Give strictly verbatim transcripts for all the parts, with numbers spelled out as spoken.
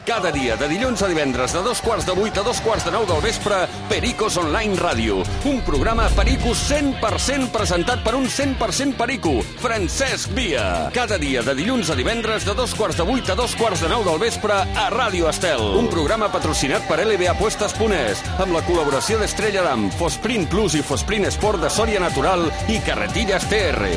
Cada dia, de dilluns a divendres, de dos quarts de vuit a dos quarts de nou del vespre, Pericos Online Ràdio. Un programa Perico cent per cent presentat per un cent per cent perico, Francesc Via. Cada dia, de dilluns a divendres, de dos quarts de vuit a dos quarts de nou del vespre, a Ràdio Estel. Un programa patrocinat per L B Apuestas punt es, amb la col·laboració d'Estrella Damm, Fosprint Plus i Fosprint Sport de Sòria Natural i Carretillas T R.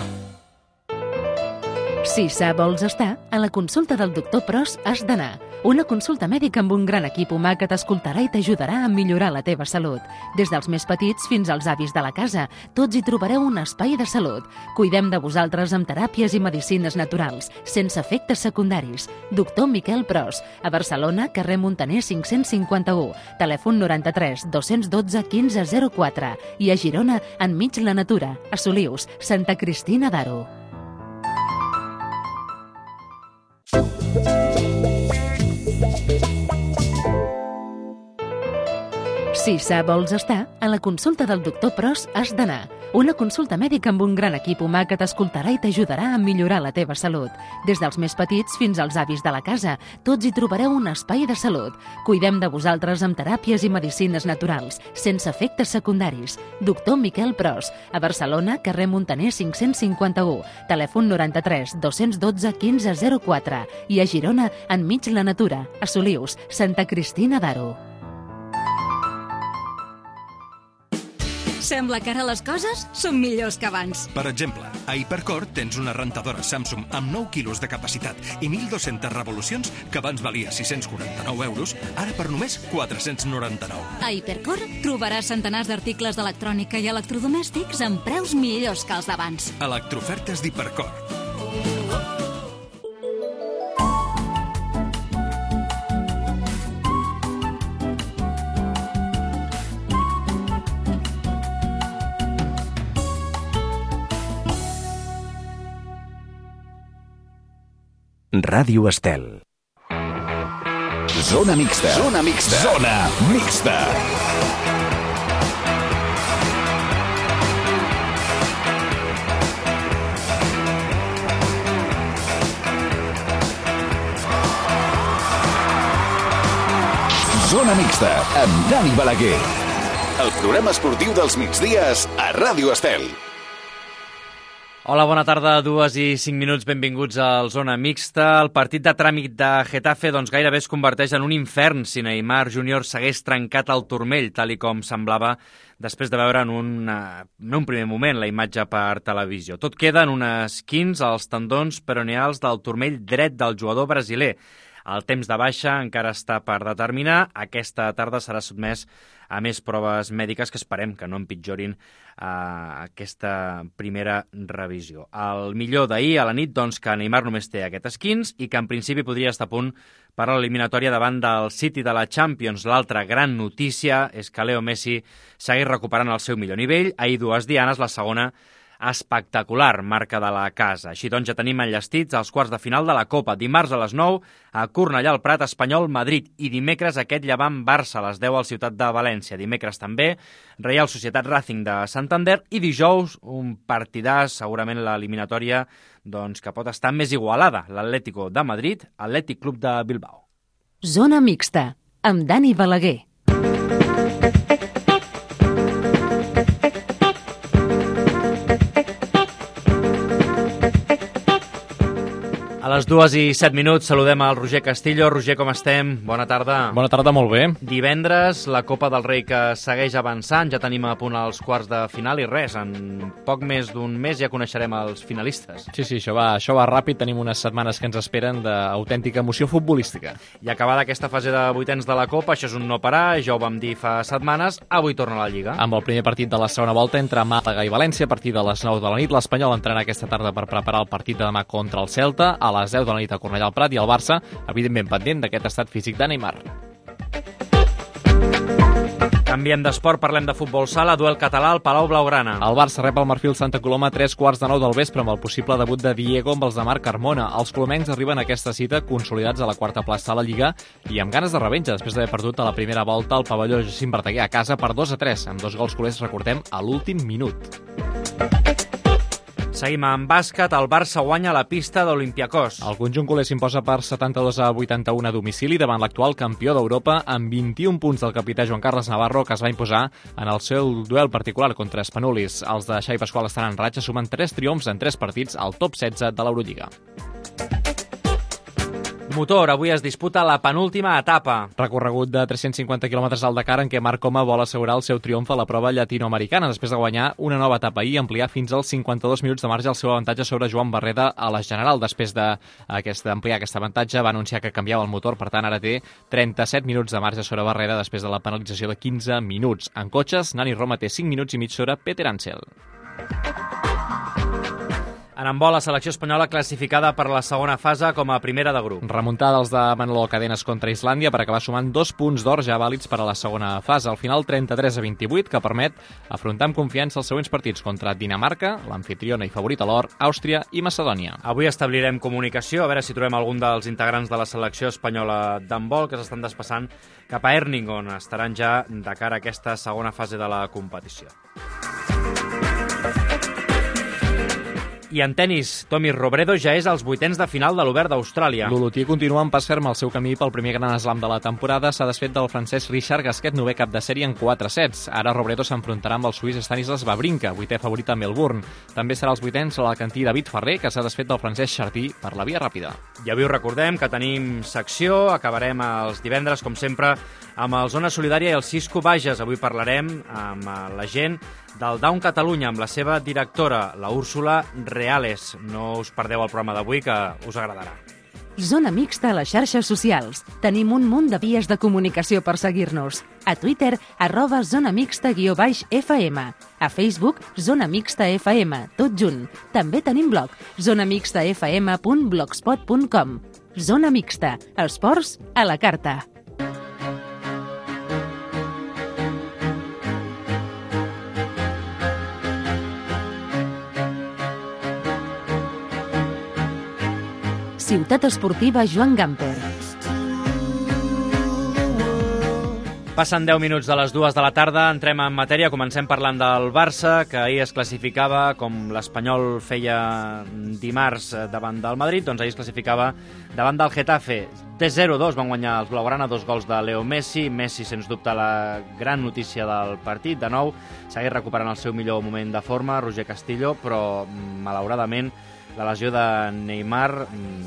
Si sa vols estar, a la consulta del doctor Pros has d'anar. Una consulta mèdica amb un gran equip humà que t'escoltarà i t'ajudarà a millorar la teva salut. Des dels més petits fins als avis de la casa, tots hi trobareu un espai de salut. Cuidem de vosaltres amb teràpies i medicines naturals, sense efectes secundaris. Doctor Miquel Pros, a Barcelona, carrer Muntaner cinc-cents cinquanta-u, telèfon noranta-tres dos-cents dotze quinze zero quatre i a Girona, enmig la natura, a Solius, Santa Cristina d'Aro. Si sa vols estar, a la consulta del doctor Pros has d'anar. Una consulta mèdica amb un gran equip humà que t'escoltarà i t'ajudarà a millorar la teva salut. Des dels més petits fins als avis de la casa, tots hi trobareu un espai de salut. Cuidem de vosaltres amb teràpies i medicines naturals, sense efectes secundaris. Doctor Miquel Pros, a Barcelona, carrer Muntaner cinc-cents cinquanta-u, telèfon noranta-tres dos-cents dotze quinze zero quatre i a Girona, enmig la natura, a Solius, Santa Cristina d'Aro. Sembla que ara les coses són millors que abans. Per exemple, a Hipercor tens una rentadora Samsung amb nou quilos de capacitat i mil dues-centes revolucions que abans valia sis-cents quaranta-nou euros, ara per només quatre-cents noranta-nou. A Hipercor trobaràs centenars d'articles d'electrònica i electrodomèstics amb preus millors que els d'abans. Electrofertes d'Hipercor. Ràdio Estel. Zona mixta. Zona mixta. Zona mixta. Zona mixta amb Dani Balaguer. El programa esportiu dels migdies a Ràdio Estel. Hola, bona tarda, dues i cinc minuts, benvinguts al Zona Mixta. El partit de tràmit de Getafe doncs, gairebé es converteix en un infern si Neymar júnior s'hagués trencat el turmell, tal i com semblava després de veure en un, en un primer moment la imatge per televisió. Tot queda en unes quinze als tendons peroneals del turmell dret del jugador brasiler. El temps de baixa encara està per determinar. Aquesta tarda serà sotmès a més proves mèdiques que esperem que no empitjorin uh, aquesta primera revisió. El millor d'ahir a la nit, doncs, que Neymar només té aquest esquins i que en principi podria estar a punt per a l'eliminatòria davant del City de la Champions. L'altra gran notícia és que Leo Messi segueix recuperant el seu millor nivell. Ahir dues dianes, la segona espectacular, marca de la casa. Així doncs ja tenim enllestits els quarts de final de la Copa. Dimarts a les nou a Cornellà al Prat, Espanyol, Madrid. I dimecres aquest Llevant Barça a les deu al Ciutat de València. Dimecres també Reial Societat Racing de Santander. I dijous un partidàs, segurament l'eliminatòria doncs, que pot estar més igualada. L'Atlético de Madrid, Atlètic Club de Bilbao. Zona mixta, amb Dani Balaguer. A les dues i set minuts saludem al Roger Castillo. Roger, com estem? Bona tarda. Bona tarda, molt bé. Divendres, la Copa del Rei que segueix avançant. Ja tenim a punt els quarts de final i res, en poc més d'un mes ja coneixerem els finalistes. Sí, sí, això va, això va ràpid. Tenim unes setmanes que ens esperen d'autèntica emoció futbolística. I acabada aquesta fase de vuitens de la Copa, això és un no parar, ja ho vam dir fa setmanes, avui torna a la Lliga. Amb el primer partit de la segona volta entre Màlaga i València, a partir de les nou de la nit. L'Espanyol entrarà aquesta tarda per preparar el partit de demà contra el Celta. A les deu de la nit a Cornellà al Prat i el Barça, evidentment pendent d'aquest estat físic de Neymar. Canviem d'esport, parlem de futbol sala, duel català al Palau Blaugrana. El Barça rep el Marfil Santa Coloma a tres quarts de nou del vespre amb el possible debut de Diego amb els de Marc Carmona. Els colomencs arriben a aquesta cita consolidats a la quarta plaça a la Lliga i amb ganes de revenja després d'haver perdut a la primera volta al pavelló Jacint Verdaguer a casa per dos a tres, amb dos gols culers, recordem, a l'últim minut. Seguim amb bàsquet. El Barça guanya la pista d'Olympiacos. El conjunt culer s'imposa per setanta-dos a vuitanta-un a domicili davant l'actual campió d'Europa amb vint-i-un punts del capità Joan Carles Navarro, que es va imposar en el seu duel particular contra Spanulis. Els de Xavi Pasqual estan en ratxa, sumen tres triomfs en tres partits al top setze de l'Eurolliga. Motor, avui es disputa la penúltima etapa. Recorregut de tres-cents cinquanta quilòmetres al Dakar en què Marc Coma vol assegurar el seu triomf a la prova llatinoamericana després de guanyar una nova etapa i ampliar fins als cinquanta-dos minuts de marge el seu avantatge sobre Joan Barreda a la general. Després d'ampliar aquest avantatge va anunciar que canviava el motor, per tant ara té trenta-set minuts de marge sobre Barreda després de la penalització de quinze minuts. En cotxes, Nani Roma té cinc minuts i mig sobre Peter Ansel. En handbol, la selecció espanyola classificada per la segona fase com a primera de grup. Remuntada dels de Manolo Cadenas contra Islàndia per acabar sumant dos punts d'or ja vàlids per a la segona fase. Al final, trenta-tres a vint-i-vuit, que permet afrontar amb confiança els següents partits contra Dinamarca, l'amfitriona i favorita a l'or, Àustria i Macedònia. Avui establirem comunicació, a veure si trobem algun dels integrants de la selecció espanyola d'handbol que s'estan desplaçant cap a Erning, on estaran ja de cara a aquesta segona fase de la competició. I en tenis, Tommy Robredo ja és als vuitens de final de l'Obert d'Austràlia. L'olotí continua en pas ferm el seu camí pel primer gran slam de la temporada. S'ha desfet del francès Richard Gasquet, novè cap de sèrie en quatre sets. Ara Robredo s'enfrontarà amb el suís Stanislas Wawrinka, vuitè favorit a Melbourne. També serà als vuitens l'alacantí David Ferrer, que s'ha desfet del francès Charty per la via ràpida. I avui us recordem que tenim secció, acabarem els divendres, com sempre, amb el Zona Solidària i el Cisco Bages. Avui parlarem amb la gent del Down Catalunya, amb la seva directora, la Úrsula Reales. No us perdeu el programa d'avui, que us agradarà. Zona Mixta a les xarxes socials. Tenim un munt de vies de comunicació per seguir-nos. A Twitter, arroba Zona Mixta guió baix F M. A Facebook, Zona Mixta F M, tot junt. També tenim blog, zona mixta f m punt blogspot punt com. Zona Mixta, esports a la carta. Ciutat Esportiva Joan Gamper. Passen deu minuts de les dues de la tarda, entrem en matèria, comencem parlant del Barça, que ahir es classificava, com l'Espanyol feia dimarts davant del Madrid, doncs ahir es classificava davant del Getafe. De zero a dos van guanyar els blaugrana, dos gols de Leo Messi. Messi, sens dubte, la gran notícia del partit. De nou, segueix recuperant el seu millor moment de forma, Roger Castillo, però malauradament la lesió de Neymar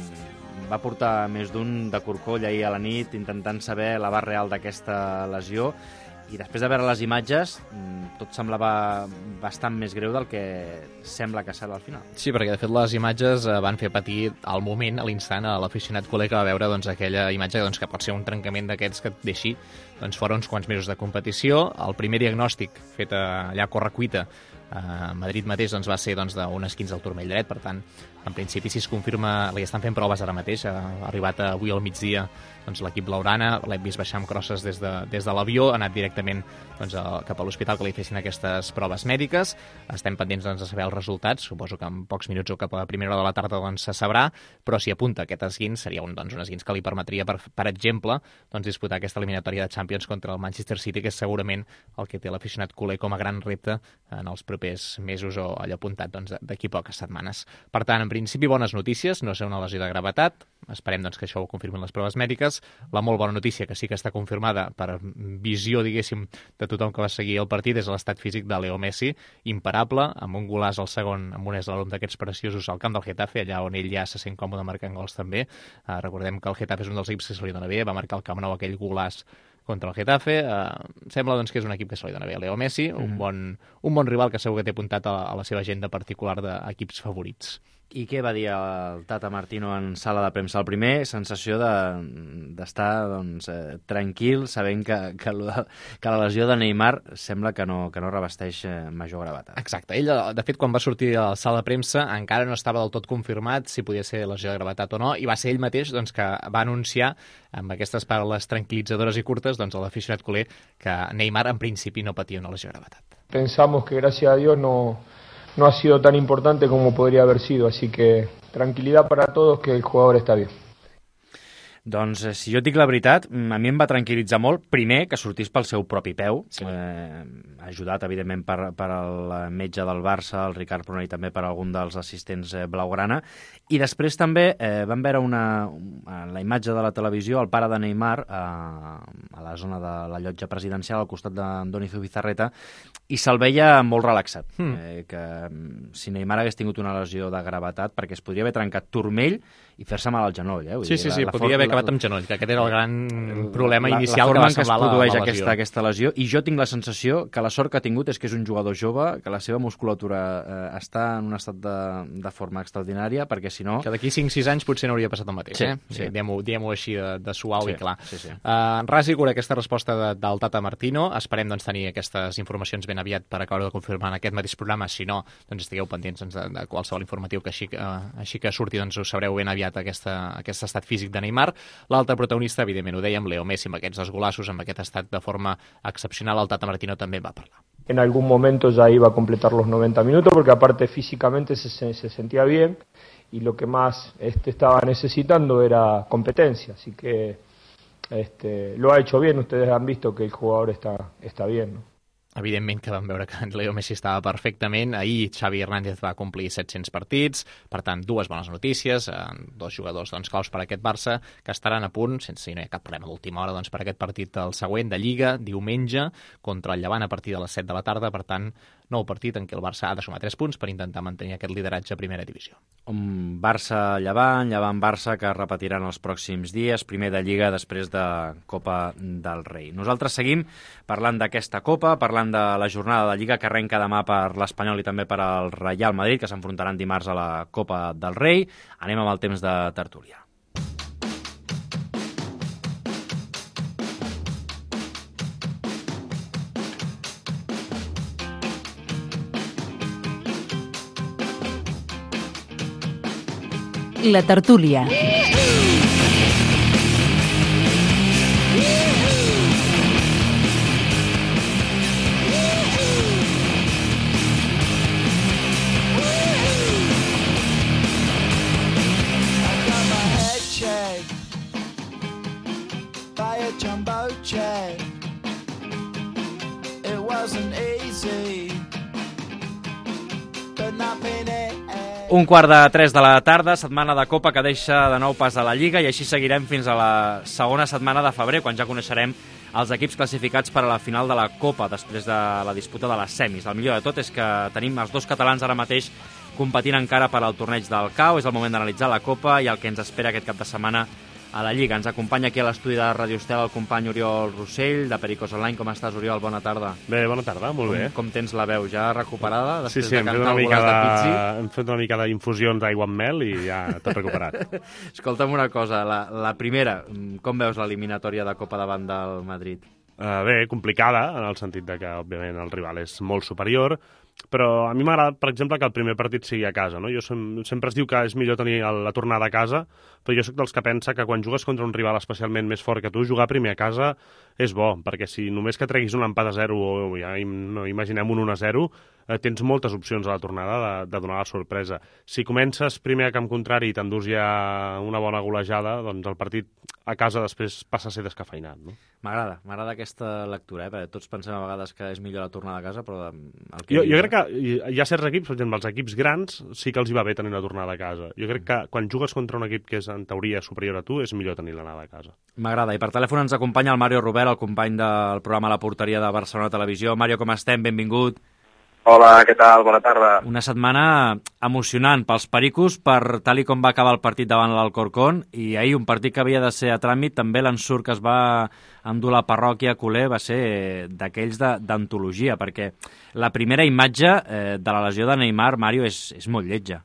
va portar més d'un de corcoll ahir a la nit intentant saber l'abast real d'aquesta lesió, i després de veure les imatges tot semblava bastant més greu del que sembla que serà al final. Sí, perquè de fet les imatges van fer patir al moment, a l'instant, a l'aficionat culer que va veure doncs, aquella imatge doncs, que pot ser un trencament d'aquests que et deixi doncs, fora uns quants mesos de competició. El primer diagnòstic fet allà a correcuita a Madrid mateix doncs, va ser doncs, d'un esquinç al turmell dret, per tant, en principi, si es confirma, li estan fent proves ara mateix, ha arribat avui al migdia doncs, l'equip blaugrana, l'hem vist baixar amb crosses des de, des de l'avió, ha anat directament doncs, a, cap a l'hospital que li fessin aquestes proves mèdiques. Estem pendents doncs, de saber els resultats, suposo que en pocs minuts o cap a la primera hora de la tarda doncs, se sabrà, però si apunta aquest esquinç seria un, doncs, un esquinç que li permetria, per, per exemple, doncs, disputar aquesta eliminatòria de Champions contra el Manchester City, que és segurament el que té l'aficionat culer com a gran repte en els propers mesos o allò apuntat doncs, d'aquí poques setmanes. Per tant, en principi, bones notícies, no serà una lesió de gravetat, esperem doncs, que això ho confirmin les proves mèdiques. La molt bona notícia, que sí que està confirmada per visió, diguéssim, de tothom que va seguir el partit, és l'estat físic de Leo Messi, imparable, amb un golàs al segon, amb un eslàlom d'aquests preciosos al camp del Getafe, allà on ell ja se sent còmode marcant gols també. Uh, recordem que el Getafe és un dels equips que se li dona bé, va marcar el Camp Nou aquell golàs contra el Getafe. Uh, sembla doncs, que és un equip que se li dona bé a Leo Messi, mm. un, bon, un bon rival que segur que té apuntat a, a la seva agenda particular d'equips favorits. I què va dir el Tata Martino en sala de premsa? El primer, sensació d'estar de, doncs, eh, tranquil, sabent que, que, que la lesió de Neymar sembla que no, que no revesteix major gravetat. Exacte. Ell, de fet, quan va sortir a la sala de premsa, encara no estava del tot confirmat si podia ser lesió de gravetat o no, i va ser ell mateix doncs, que va anunciar, amb aquestes paraules tranquil·litzadores i curtes, doncs, a l'aficionat culer, que Neymar, en principi, no patia una lesió de gravetat. Pensamos que, gràcies a Dios, no... no ha sido tan importante como podría haber sido, así que tranquilidad para todos, que el jugador está bien. Doncs, si jo et dic la veritat, a mi em va tranquil·litzar molt, primer, que sortís pel seu propi peu, sí. eh, ajudat, evidentment, per, per el metge del Barça, el Ricard Pronell, també per algun dels assistents eh, blaugrana, i després també eh, vam veure una, la imatge de la televisió, el pare de Neymar, eh, a la zona de la llotja presidencial, al costat d'Andoni Zubizarreta, i se'l veia molt relaxat, mm. eh, que si Neymar hagués tingut una lesió de gravetat, perquè es podria haver trencat turmell i fer-se mal al genoll. Eh? Vull sí, dir, sí, la, sí, la podria haver acabat amb genoll, que aquest era el gran problema la, inicial la que va semblar la, la, la lesió. aquesta, aquesta lesió. I jo tinc la sensació que la sort que ha tingut és que és un jugador jove, que la seva musculatura eh, està en un estat de, de forma extraordinària, perquè si no... Que d'aquí cinc sis anys potser n'hauria passat el mateix, sí, eh? Sí. Diguem-ho diguem així de, de suau sí, i clar. Sí, sí. Uh, ras i cura aquesta resposta de, del Tata Martino. Esperem doncs, tenir aquestes informacions ben aviat per acabar de confirmar en aquest mateix programa. Si no, doncs estigueu pendents doncs, de, de qualsevol informatiu que així, uh, així que surti, doncs ho sabreu ben aviat aquesta, aquest estat físic de Neymar. L'altre protagonista, evidentment, ho dèiem, Leo Messi, amb aquests dos golassos, amb aquest estat de forma excepcional, el Tata Martino també va parlar. En algún momento ya iba a completar los noventa minutos, porque aparte físicamente se, se sentía bien y lo que más este, estaba necesitando era competencia, así que este, lo ha hecho bien. Ustedes han visto que el jugador está, está bien, ¿no? Evidentment que vam veure que Leo Messi estava perfectament. Ahir Xavi Hernández va complir set-cents partits, per tant, dues bones notícies, eh, dos jugadors doncs, claus per a aquest Barça, que estaran a punt, sense si no hi ha cap problema d'última hora, doncs, per a aquest partit el següent de Lliga, diumenge, contra el Llevant a partir de les set de la tarda, per tant, nou partit en què el Barça ha de sumar tres punts per intentar mantenir aquest lideratge a primera divisió. Un Barça-Llevant, Llevant-Barça, que repetiran els pròxims dies, primer de Lliga, després de Copa del Rei. Nosaltres seguim parlant d'aquesta Copa, parlant de la jornada de Lliga que arrenca demà per l'Espanyol i també per al Real Madrid, que s'enfrontaran dimarts a la Copa del Rei. Anem amb el temps de tertúlia. La tertúlia. Un quart de tres de la tarda, setmana de Copa que deixa de nou pas a la Lliga, i així seguirem fins a la segona setmana de febrer, quan ja coneixerem els equips classificats per a la final de la Copa, després de la disputa de les semis. El millor de tot és que tenim els dos catalans ara mateix competint encara per al torneig del C A O. És el moment d'analitzar la Copa i el que ens espera aquest cap de setmana a la Lliga. Ens acompanya aquí a l'estudi de Radio Estel el company Oriol Rossell, de Pericos Online. Com estàs, Oriol? Bona tarda. Bé, bona tarda, molt com, bé. Com tens la veu? Ja recuperada? Sí, sí, hem fet, una mica de... hem fet una mica d'infusions d'aigua amb mel i ja tot recuperat. Escolta'm una cosa, la, la primera, com veus l'eliminatòria de Copa davant del Madrid? Uh, bé, complicada, en el sentit de que, òbviament, el rival és molt superior, però a mi m'agrada, per exemple, que el primer partit sigui a casa, no? Jo sem sempre es diu que és millor tenir la tornada a casa, però jo sóc dels que pensa que quan jugues contra un rival especialment més fort que tu, jugar primer a casa és bo, perquè si només que treguis un empat a zero o ja no, imaginem un un a zero, eh, tens moltes opcions a la tornada de, de donar la sorpresa. Si comences primer a camp contrari i t'endús ja una bona golejada, doncs el partit a casa després passa a ser descafeinat, no? M'agrada, m'agrada aquesta lectura, eh? Perquè tots pensem a vegades que és millor la tornada a casa, però... El que jo, dius, jo crec que hi ha certs equips, per exemple, els equips grans sí que els hi va bé tenir la tornada a casa. Jo crec que quan jugues contra un equip que és en teoria superior a tu, és millor tenir l'anada a casa. M'agrada, i per telèfon ens acompanya el Mario Robert, el company del programa La Porteria de Barcelona Televisió. Mario, com estem? Benvingut. Hola, què tal? Bona tarda. Una setmana emocionant pels pericos per tal i com va acabar el partit davant l'Alcorcón, i ahir un partit que havia de ser a tràmit, també l'ensurt que es va endur la parròquia culer va ser d'aquells d'antologia, perquè la primera imatge eh, de la lesió de Neymar, Mario, és, és molt lletja.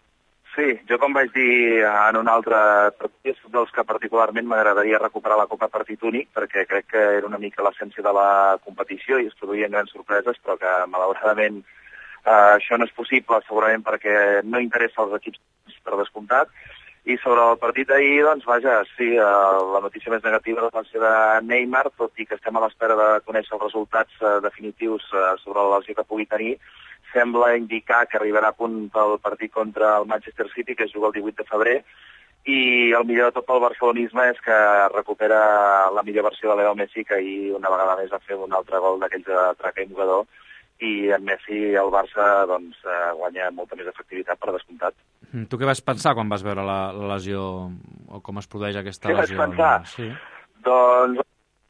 Sí, jo com vaig dir en un altre partit, dels que particularment m'agradaria recuperar la Copa partit únic, perquè crec que era una mica l'essència de la competició i es produïen grans sorpreses, però que malauradament eh, això no és possible, segurament perquè no interessa als equips per descomptat. I sobre el partit d'ahir, doncs vaja, sí, eh, la notícia més negativa va ser de Neymar, tot i que estem a l'espera de conèixer els resultats eh, definitius eh, sobre la lesió que pugui tenir. Sembla indicar que arribarà a punt pel partit contra el Manchester City, que es juga el divuit de febrer, i el millor de tot pel barcelonisme és que recupera la millor versió de Leo Messi, que ahir una vegada més va fer un altre gol d'aquells de traca i mogador, i en Messi el Barça doncs, guanya molta més efectivitat per descomptat. Tu què vas pensar quan vas veure la, la lesió o com es produeix aquesta què lesió? Què vaig pensar? Sí. Doncs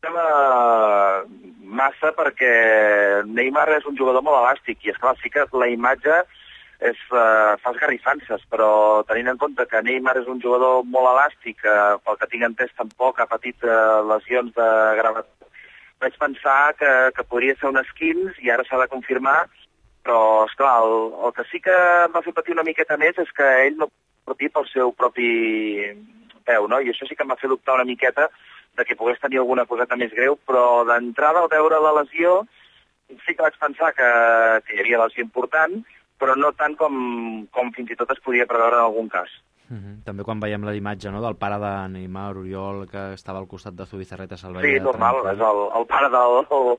massa, perquè Neymar és un jugador molt elàstic i esclar, sí que la imatge és, uh, fa esgarrifances, però tenint en compte que Neymar és un jugador molt elàstic, uh, pel que tinc entès tampoc ha patit uh, lesions de gravetat, vaig pensar que, que podria ser un esquins i ara s'ha de confirmar, però esclar, el, el que sí que em va fer patir una miqueta més és que ell no pot patir pel seu propi peu, no? I això sí que em va fer dubtar una miqueta de que pogués tenir alguna coseta més greu, però d'entrada al veure la lesió sí que vaig pensar que, que hi havia lesió important, però no tant com, com fins i tot es podia preveure en algun cas. Uh-huh. També quan veiem la imatge, no?, del pare de Neymar, Oriol, que estava al costat de Zubizarreta, se'l veia... Sí, normal, tranquil. És el, el pare del...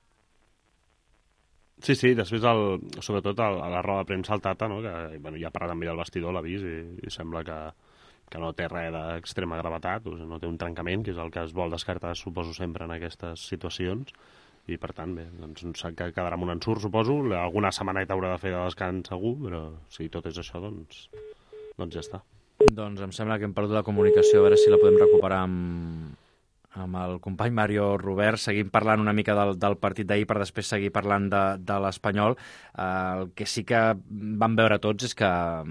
Sí, sí, després, el, sobretot, el, a la roda de premsa, el Tata, no?, que bueno, ja parla també del vestidor, l'ha vist, i, i sembla que... que no té res d'extrema gravetat, o sigui, no té un trencament, que és el que es vol descartar, suposo, sempre en aquestes situacions, i per tant, bé, doncs que quedarà amb un ensurt, suposo, alguna setmaneta haurà de fer de descans segur, però si tot és això, doncs, doncs ja està. Doncs em sembla que hem perdut la comunicació, a veure si la podem recuperar amb, amb el company Mario Robert. Seguim parlant una mica del, del partit d'ahir per després seguir parlant de, de l'Espanyol. Eh, el que sí que vam veure tots és que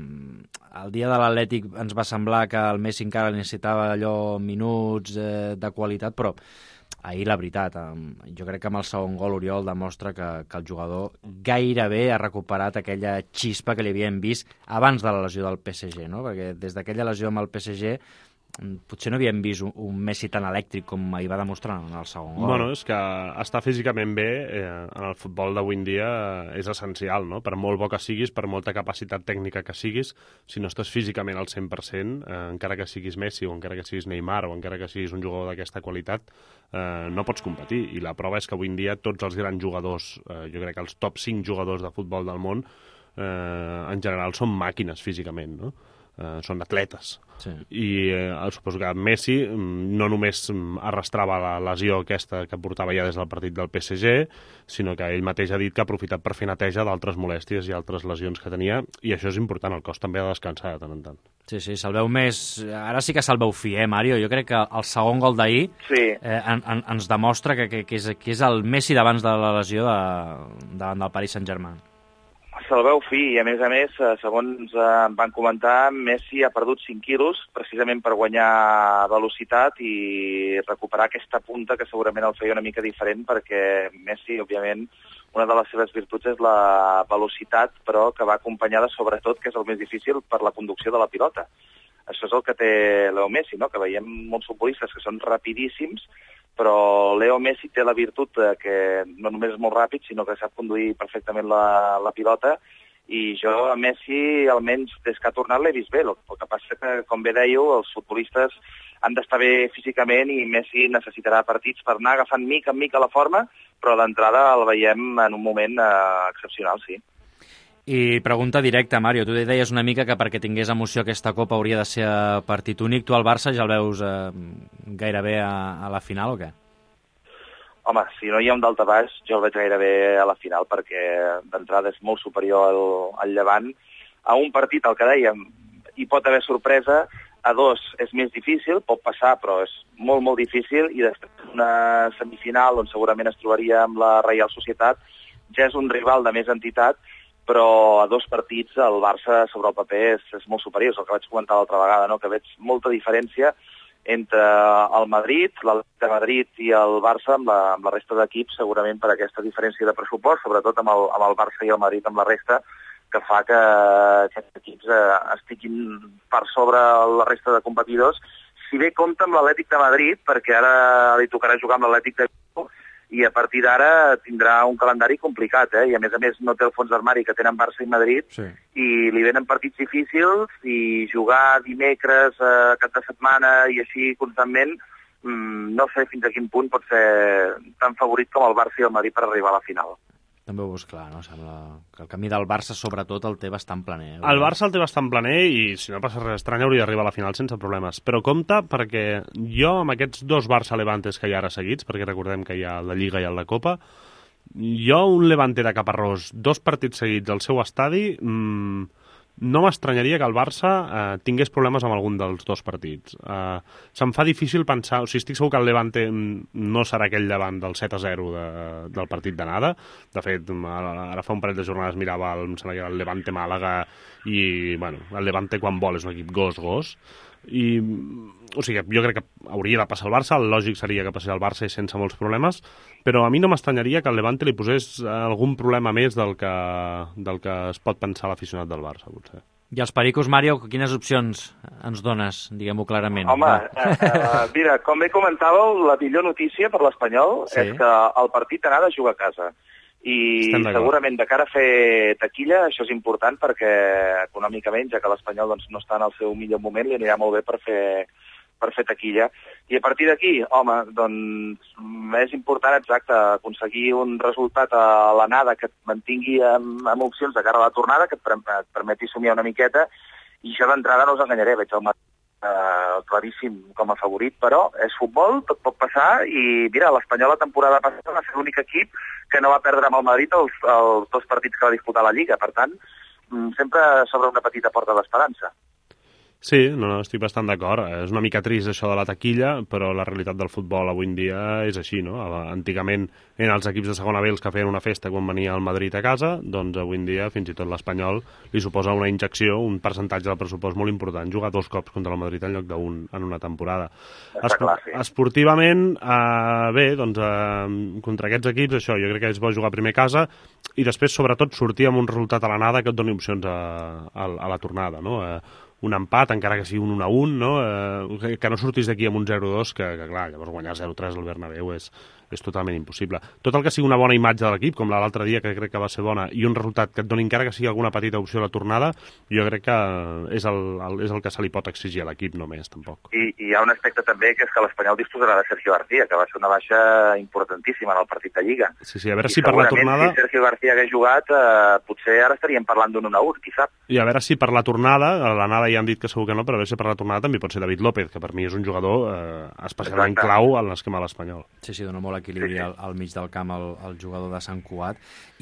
el dia de l'Atlètic ens va semblar que el Messi encara necessitava allò minuts eh, de qualitat, però ahir la veritat, eh, jo crec que amb el segon gol Oriol demostra que, que el jugador gairebé ha recuperat aquella xispa que li havíem vist abans de la lesió del P S G, no? Perquè des d'aquella lesió amb el P S G potser no havíem vist un, un Messi tan elèctric com hi va demostrar en el segon gol. Bueno, és que estar físicament bé eh, en el futbol d'avui en dia eh, és essencial, no? Per molt bo que siguis, per molta capacitat tècnica que siguis, si no estàs físicament al cent per cent, eh, encara que siguis Messi o encara que siguis Neymar o encara que siguis un jugador d'aquesta qualitat, eh, no pots competir. I la prova és que avui en dia tots els grans jugadors, eh, jo crec que els top cinc jugadors de futbol del món, eh, en general són màquines físicament, no? Uh, són atletes. Sí. I eh, suposo que Messi no només arrastrava la lesió aquesta que portava ja des del partit del P S G, sinó que ell mateix ha dit que ha aprofitat per fer neteja d'altres molèsties i altres lesions que tenia, i això és important, el cos també ha de descansar de tant en tant. Sí, sí, se'l veu més... Ara sí que se'l veu fi, eh, Mario? Jo crec que el segon gol d'ahir sí. eh, en, en, ens demostra que, que, que, és, que és el Messi d'abans de la lesió de, davant del Paris Saint-Germain. Se'l veu fi, i a més a més, segons van comentar, Messi ha perdut cinc quilos precisament per guanyar velocitat i recuperar aquesta punta que segurament el feia una mica diferent, perquè Messi, òbviament, una de les seves virtuts és la velocitat, però que va acompanyada sobretot, que és el més difícil, per la conducció de la pilota. Això és el que té Leo Messi, no? Que veiem molts futbolistes que són rapidíssims, però Leo Messi té la virtut que no només és molt ràpid, sinó que sap conduir perfectament la, la pilota, i jo a Messi, almenys des que ha tornat, l'he vist bé. El, el que passa que, com bé dèieu, els futbolistes han d'estar bé físicament i Messi necessitarà partits per anar agafant mica en mica la forma, però d'entrada el veiem en un moment eh, excepcional, sí. I pregunta directa, Mario, tu deies una mica que perquè tingués emoció aquesta Copa hauria de ser partit únic. Tu al Barça ja el veus eh, gairebé a, a la final o què? Home, si no hi ha un daltabaix, jo el veig gairebé a la final, perquè d'entrada és molt superior al, al Llevant. A un partit, el que dèiem, hi pot haver sorpresa, a dos és més difícil, pot passar, però és molt, molt difícil, i després una semifinal on segurament es trobaria amb la Reial Societat, ja és un rival de més entitat, però a dos partits el Barça sobre el paper és, és molt superior, és el que vaig comentar l'altra vegada, no? Que veig molta diferència entre el Madrid, l'Atlètic de Madrid i el Barça amb la, amb la resta d'equips, segurament per aquesta diferència de pressupost, sobretot amb el, amb el Barça i el Madrid amb la resta, que fa que aquests equips eh, estiguin per sobre la resta de competidors. Si bé compta amb l'Atlètic de Madrid, perquè ara li tocarà jugar amb l'Atlètic de Bilbao, i a partir d'ara tindrà un calendari complicat, eh? I a més a més no té el fons d'armari que tenen Barça i Madrid, sí. I li venen partits difícils, i jugar dimecres, eh, cap de setmana i així constantment, mmm, no sé fins a quin punt pot ser tan favorit com el Barça i el Madrid per arribar a la final. també ho veus clar, no? Sembla que el camí del Barça, sobretot, el té bastant planer. El Barça el té bastant planer i, si no passa res estrany, hauria d'arribar a la final sense problemes. Però compte, perquè jo, amb aquests dos Barça-Levantes que hi ha ara seguits, perquè recordem que hi ha la Lliga i el de Copa, jo, un Levante de Caparrós, dos partits seguits al seu estadi, mmm, no m'estranyaria que el Barça eh, tingués problemes amb algun dels dos partits. Eh, se'm fa difícil pensar... O sigui, estic segur que el Levante no serà aquell davant del set a zero de, del partit d'anada. De fet, ara fa un parell de jornades mirava el, em sembla que era el Levante Màlaga i, bueno, el Levante quan vol és un equip gos-gos. I, o sigui, jo crec que hauria de passar el Barça, el lògic seria que passés el Barça i sense molts problemes, però a mi no m'estranyaria que el Levante li posés algun problema més del que, del que es pot pensar l'aficionat del Barça, potser. I els pericos, Mario, quines opcions ens dones, diguem-ho clarament? Home, eh, eh, mira, com bé comentàveu, la millor notícia per l'Espanyol sí. és que el partit d'anada juga a casa. I segurament de cara a fer taquilla això és important perquè econòmicament, ja que l'Espanyol doncs, no està en el seu millor moment, li anirà molt bé per fer, per fer taquilla. I a partir d'aquí, home, doncs és important exacte aconseguir un resultat a l'anada que et mantingui amb, amb opcions de cara a la tornada, que et, et permeti somiar una miqueta, i això d'entrada no us enganyaré, veig el Uh, claríssim com a favorit, però és futbol, tot pot passar, i mira, l'Espanyol la temporada passada va ser l'únic equip que no va perdre amb el Madrid els, els dos partits que va disputar la Lliga, per tant, sempre s'obre una petita porta d'esperança. Sí, no, no, estic bastant d'acord. És una mica trist això de la taquilla, però la realitat del futbol avui en dia és així, no? Antigament eren els equips de segona B els que feien una festa quan venia el Madrid a casa, doncs avui en dia fins i tot l'Espanyol li suposa una injecció, un percentatge del pressupost molt important, jugar dos cops contra el Madrid en lloc d'un en una temporada. Espor clar, sí. Esportivament, eh, bé, doncs eh, contra aquests equips, això, jo crec que és bo jugar primer a casa i després, sobretot, sortir amb un resultat a l'anada que et doni opcions a, a, a la tornada, no? Eh, un empat, encara que sigui un un a un, no? Eh, que no sortis d'aquí amb un zero dos, que, que clar, llavors guanyar zero tres al Bernabéu és, és totalment impossible. Tot el que sigui una bona imatge de l'equip, com l'altre dia, que crec que va ser bona, i un resultat que et doni encara que sigui alguna petita opció a la tornada, jo crec que és el, el, és el que se li pot exigir a l'equip només, tampoc. I, I hi ha un aspecte també, que és que l'Espanyol disposarà de Sergio García, que va ser una baixa importantíssima en el partit de Lliga. Sí, sí, a veure I si per la tornada... si Sergio García hagués jugat, eh, potser ara estaríem parlant d'un un a un, qui sap? I a veure si per la tornada, a l'anada ja han dit que segur que no, però a veure si per la tornada també pot ser David López, que per mi és un jugador eh, especialment Exacte. clau en l'esquema de l'Espanyol. Sí, sí, dona molt equilibri sí, sí. Al, al mig del camp el, el jugador de Sant Cugat.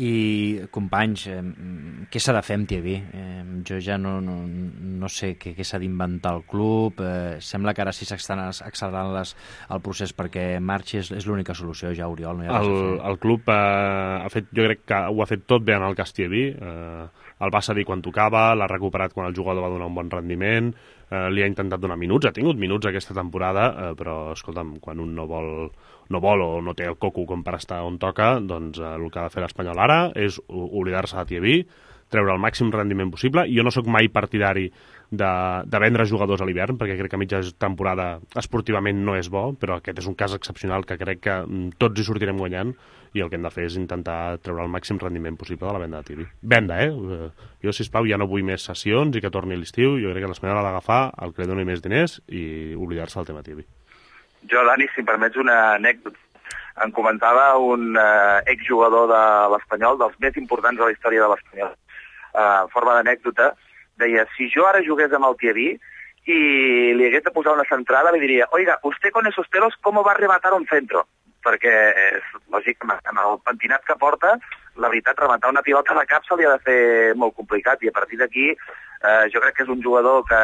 I, companys, eh, què s'ha de fer amb Thierry? Eh, jo ja no, no, no sé què, què s'ha d'inventar el club. Eh, sembla que ara sí s'estan accelerant les, el procés perquè marxi, és, és l'única solució ja, Oriol. No hi ha el, el club eh, ha fet, jo crec que ho ha fet tot bé en el cas Thierry. Eh, el va cedir quan tocava, l'ha recuperat quan el jugador va donar un bon rendiment, eh, li ha intentat donar minuts, ha tingut minuts aquesta temporada, eh, però, escolta'm, quan un no vol, no vol o no té el coco com per estar on toca, doncs eh, el que ha de fer l'Espanyol ara és oblidar-se de Thierry, treure el màxim rendiment possible. Jo no sóc mai partidari de, de vendre jugadors a l'hivern, perquè crec que a mitja temporada esportivament no és bo, però aquest és un cas excepcional que crec que tots hi sortirem guanyant, i el que hem de fer és intentar treure el màxim rendiment possible de la venda de Thierry. Venda, eh? Jo, sisplau, ja no vull més sessions i que torni l'estiu. Jo crec que l'Espanyol ha d'agafar el que li doni més diners i oblidar-se del tema Thierry. Jo, Dani, si em permets una anècdota. Em comentava un eh, exjugador de l'Espanyol, dels més importants de la història de l'Espanyol, eh, en forma d'anècdota, deia, si jo ara jugués amb el Thierry i li hagués de posar una centrada, li diria, oiga, usted con esos pelos, ¿cómo va a rematar un centro? Perquè és lògic, amb el pentinat que porta, la veritat, rematar una pilota de cap se li ha de fer molt complicat, i a partir d'aquí eh, jo crec que és un jugador que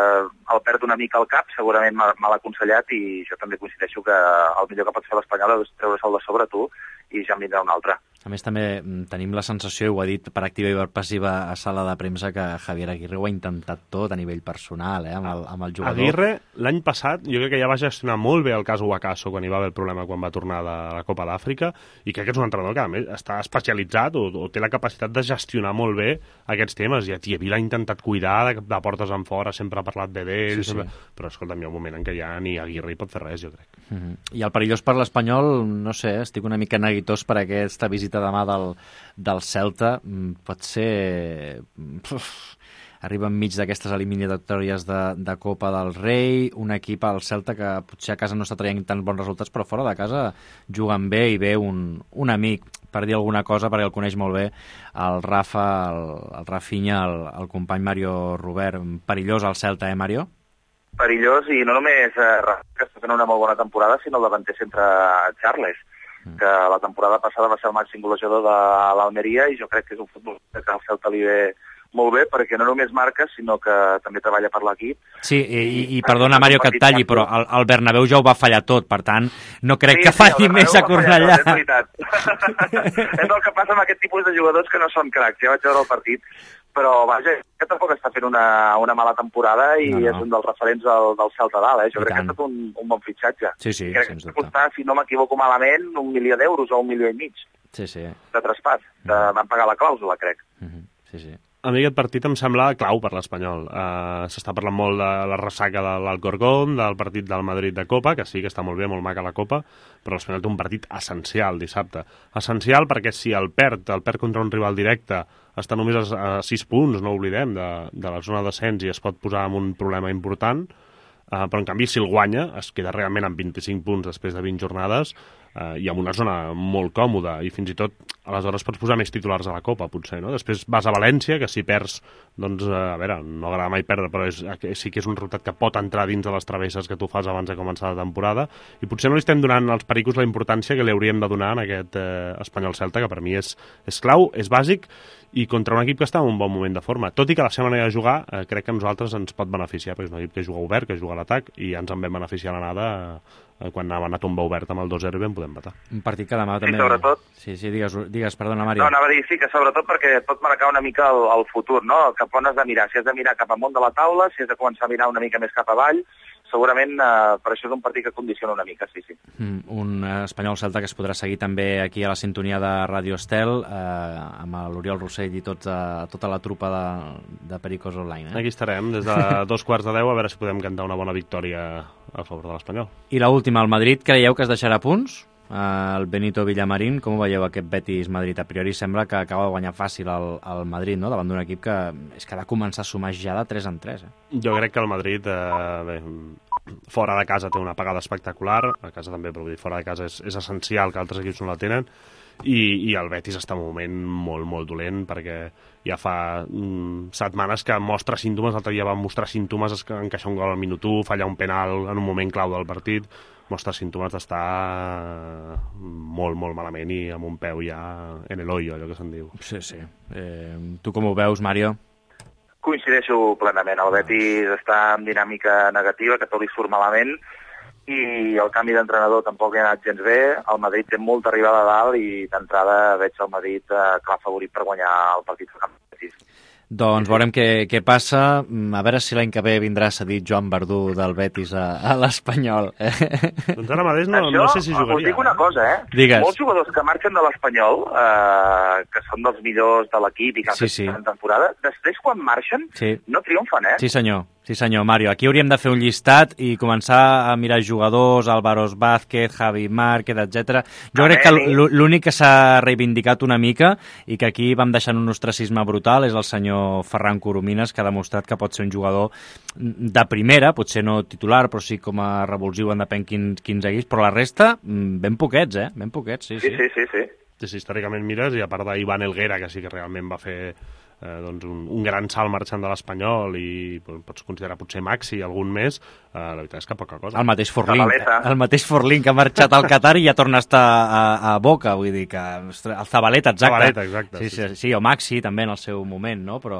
el perd una mica al cap, segurament mal aconsellat, i jo també coincideixo que el millor que pot fer l'Espanyol és treure-se'l de sobre tu, i ja en vindrà un altre. A més, també tenim la sensació, i ho ha dit per activa i per passiva a sala de premsa, que Javier Aguirre ho ha intentat tot a nivell personal, eh, amb, el, amb el jugador. Aguirre, l'any passat, jo crec que ja va gestionar molt bé el cas Uacaso quan hi va haver el problema quan va tornar de la Copa d'Àfrica, i crec que és un entrenador que, a més, està especialitzat o, o té la capacitat de gestionar molt bé aquests temes, i a Thierry l'ha intentat cuidar de, de portes en fora, sempre ha parlat bé d'ell, sí, sempre... sí. Però escolta'm, hi ha un moment en què ja ni Aguirre hi pot fer res, jo crec. Mm-hmm. I el perillós per l'Espanyol, no sé, estic una mica neguitós per aquesta visita demà del, del Celta, pot ser... Uf, arriba enmig d'aquestes eliminatòries de, de Copa del Rei, un equip, el Celta, que potser a casa no està traient tants bons resultats, però fora de casa juguen bé i ve un, un amic, per dir alguna cosa, perquè el coneix molt bé, el Rafa, el, el Rafinha, el, el company Mario Robert. Perillós el Celta, eh, Mario? Perillós, i no només eh, que està fent una molt bona temporada, sinó el davanter centre Charles, mm. que la temporada passada va ser el màxim golejador de l'Almeria, i jo crec que és un futbol que al Celta li ve molt bé, perquè no només marca, sinó que també treballa per l'equip. Sí, i, i, i perdona, Mario, que et talli, però el, el Bernabéu ja ho va fallar tot, per tant, no crec sí, que falli sí, més a Cornellà. Tot, és veritat. És el que passa amb aquest tipus de jugadors que no són cracs. Ja vaig veure el partit, però vaja, que tampoc està fent una, una mala temporada i no, no. és un dels referents del, del Celta dalt, eh? Jo I crec tant. que ha estat un, un bon fitxatge. Sí, sí, crec sens que dubte. Costar, si no m'equivoco malament, un milió d'euros o un milió i mig sí, sí. de traspàs. De, van pagar la clàusula, crec. Uh-huh. Sí, sí. A mi aquest partit em sembla clau per l'Espanyol. Uh, S'està parlant molt de la ressaca de l'Alcorcón, del partit del Madrid de Copa, que sí que està molt bé, molt maca la Copa, però l'Espanyol té un partit essencial dissabte. Essencial perquè si el perd, el perd contra un rival directe, està només a sis punts, no oblidem, de, de la zona de descens i es pot posar en un problema important, uh, però en canvi si el guanya es queda realment amb vint-i-cinc punts després de vint jornades, Uh, i amb una zona molt còmoda, i fins i tot aleshores pots posar més titulars a la Copa, potser, no? Després vas a València, que si perds, doncs, uh, a veure, no agrada mai perdre, però és, sí que és un resultat que pot entrar dins de les travesses que tu fas abans de començar la temporada, i potser no li estem donant als pericos la importància que li hauríem de donar en aquest uh, Espanyol-Celta, que per mi és, és clau, és bàsic, i contra un equip que està en un bon moment de forma. Tot i que la seva manera de jugar eh, crec que a nosaltres ens pot beneficiar, perquè és un equip que juga obert, que juga a l'atac, i ja ens en vam beneficiar a l'anada eh, quan anàvem a tomba obert amb el dos zero i vam poder empatar. Un partit que demà també... Sí, sobretot... Sí, sí, digues, digues perdona, Mario. No, anava a dir sí, que sobretot perquè pot marcar una mica el, el futur, no? Cap on has de mirar. Si has de mirar cap amunt de la taula, si has de començar a mirar una mica més cap avall, segurament eh, per això és un partit que condiciona una mica, sí, sí. Mm, un eh, Espanyol-Celta que es podrà seguir també aquí a la sintonia de Ràdio Estel, eh, amb l'Oriol Rossell i tot, eh, tota la trupa de, de Pericos Online. Eh? Aquí estarem, des de dos quarts de deu, a veure si podem cantar una bona victòria a favor de l'Espanyol. I l'última, el Madrid, creieu que es deixarà punts? El Benito Villamarín, com ho veieu aquest Betis-Madrid? A priori sembla que acaba de guanyar fàcil el, el Madrid, no? Davant d'un equip que és que ha de començar a sumar ja de tres en tres. Eh? Jo crec que el Madrid, eh, bé, fora de casa té una pagada espectacular, a casa també, però vull dir, fora de casa és, és essencial que altres equips no la tenen, i, i el Betis està en un moment molt, molt dolent, perquè ja fa mm, setmanes que mostra símptomes, l'altre dia va mostrar símptomes, encaixar un gol al minut u, fallar un penal en un moment clau del partit, mostra símptomes d'estar molt, molt malament i amb un peu ja en el hoyo, allò que se'n diu. Sí, sí. Eh, tu com ho veus, Mario? Coincideixo plenament. El Betis està en dinàmica negativa, que tot li surt malament, i el canvi d'entrenador tampoc li ha anat gens bé. El Madrid té molta arribada a dalt i d'entrada veig el Madrid eh, clar favorit per guanyar el partit del camp de Betis. Doncs veurem què, què passa. A veure si l'any que ve vindrà cedit Joan Verdú del Betis a, a l'Espanyol. Eh? Doncs ara mateix no, Això, no sé si jugaria. Us dic una cosa, eh? Digues. Molts jugadors que marxen de l'Espanyol, eh, que són dels millors de l'equip i que han sí, fet sí. una temporada, després quan marxen sí. no triomfen, eh? Sí, senyor. Sí, senyor, Mario. Aquí hauríem de fer un llistat i començar a mirar jugadors, Álvaros Vázquez, Javi Márquez, etcètera. Jo crec que l'únic que s'ha reivindicat una mica i que aquí vam deixar un ostracisme brutal és el senyor Ferran Coromines, que ha demostrat que pot ser un jugador de primera, potser no titular, però sí com a revulsiu en depèn quins, quins equips, però la resta, ben poquets, eh? Ben poquets, sí, sí. Sí, sí, sí. sí. Sí, sí, històricament mires, i a part d'Ivan Helguera, que sí que realment va fer eh, doncs un, un gran salt marxant de l'Espanyol i pots considerar potser Maxi algun més, eh, la veritat és que poca cosa. El mateix Forlín, el mateix Forlín que ha marxat al Qatar i ja torna a estar a, a Boca, vull dir que el Zabaleta, exacte. Zabaleta, exacte. Sí, sí, sí, sí, o Maxi també en el seu moment, no? Però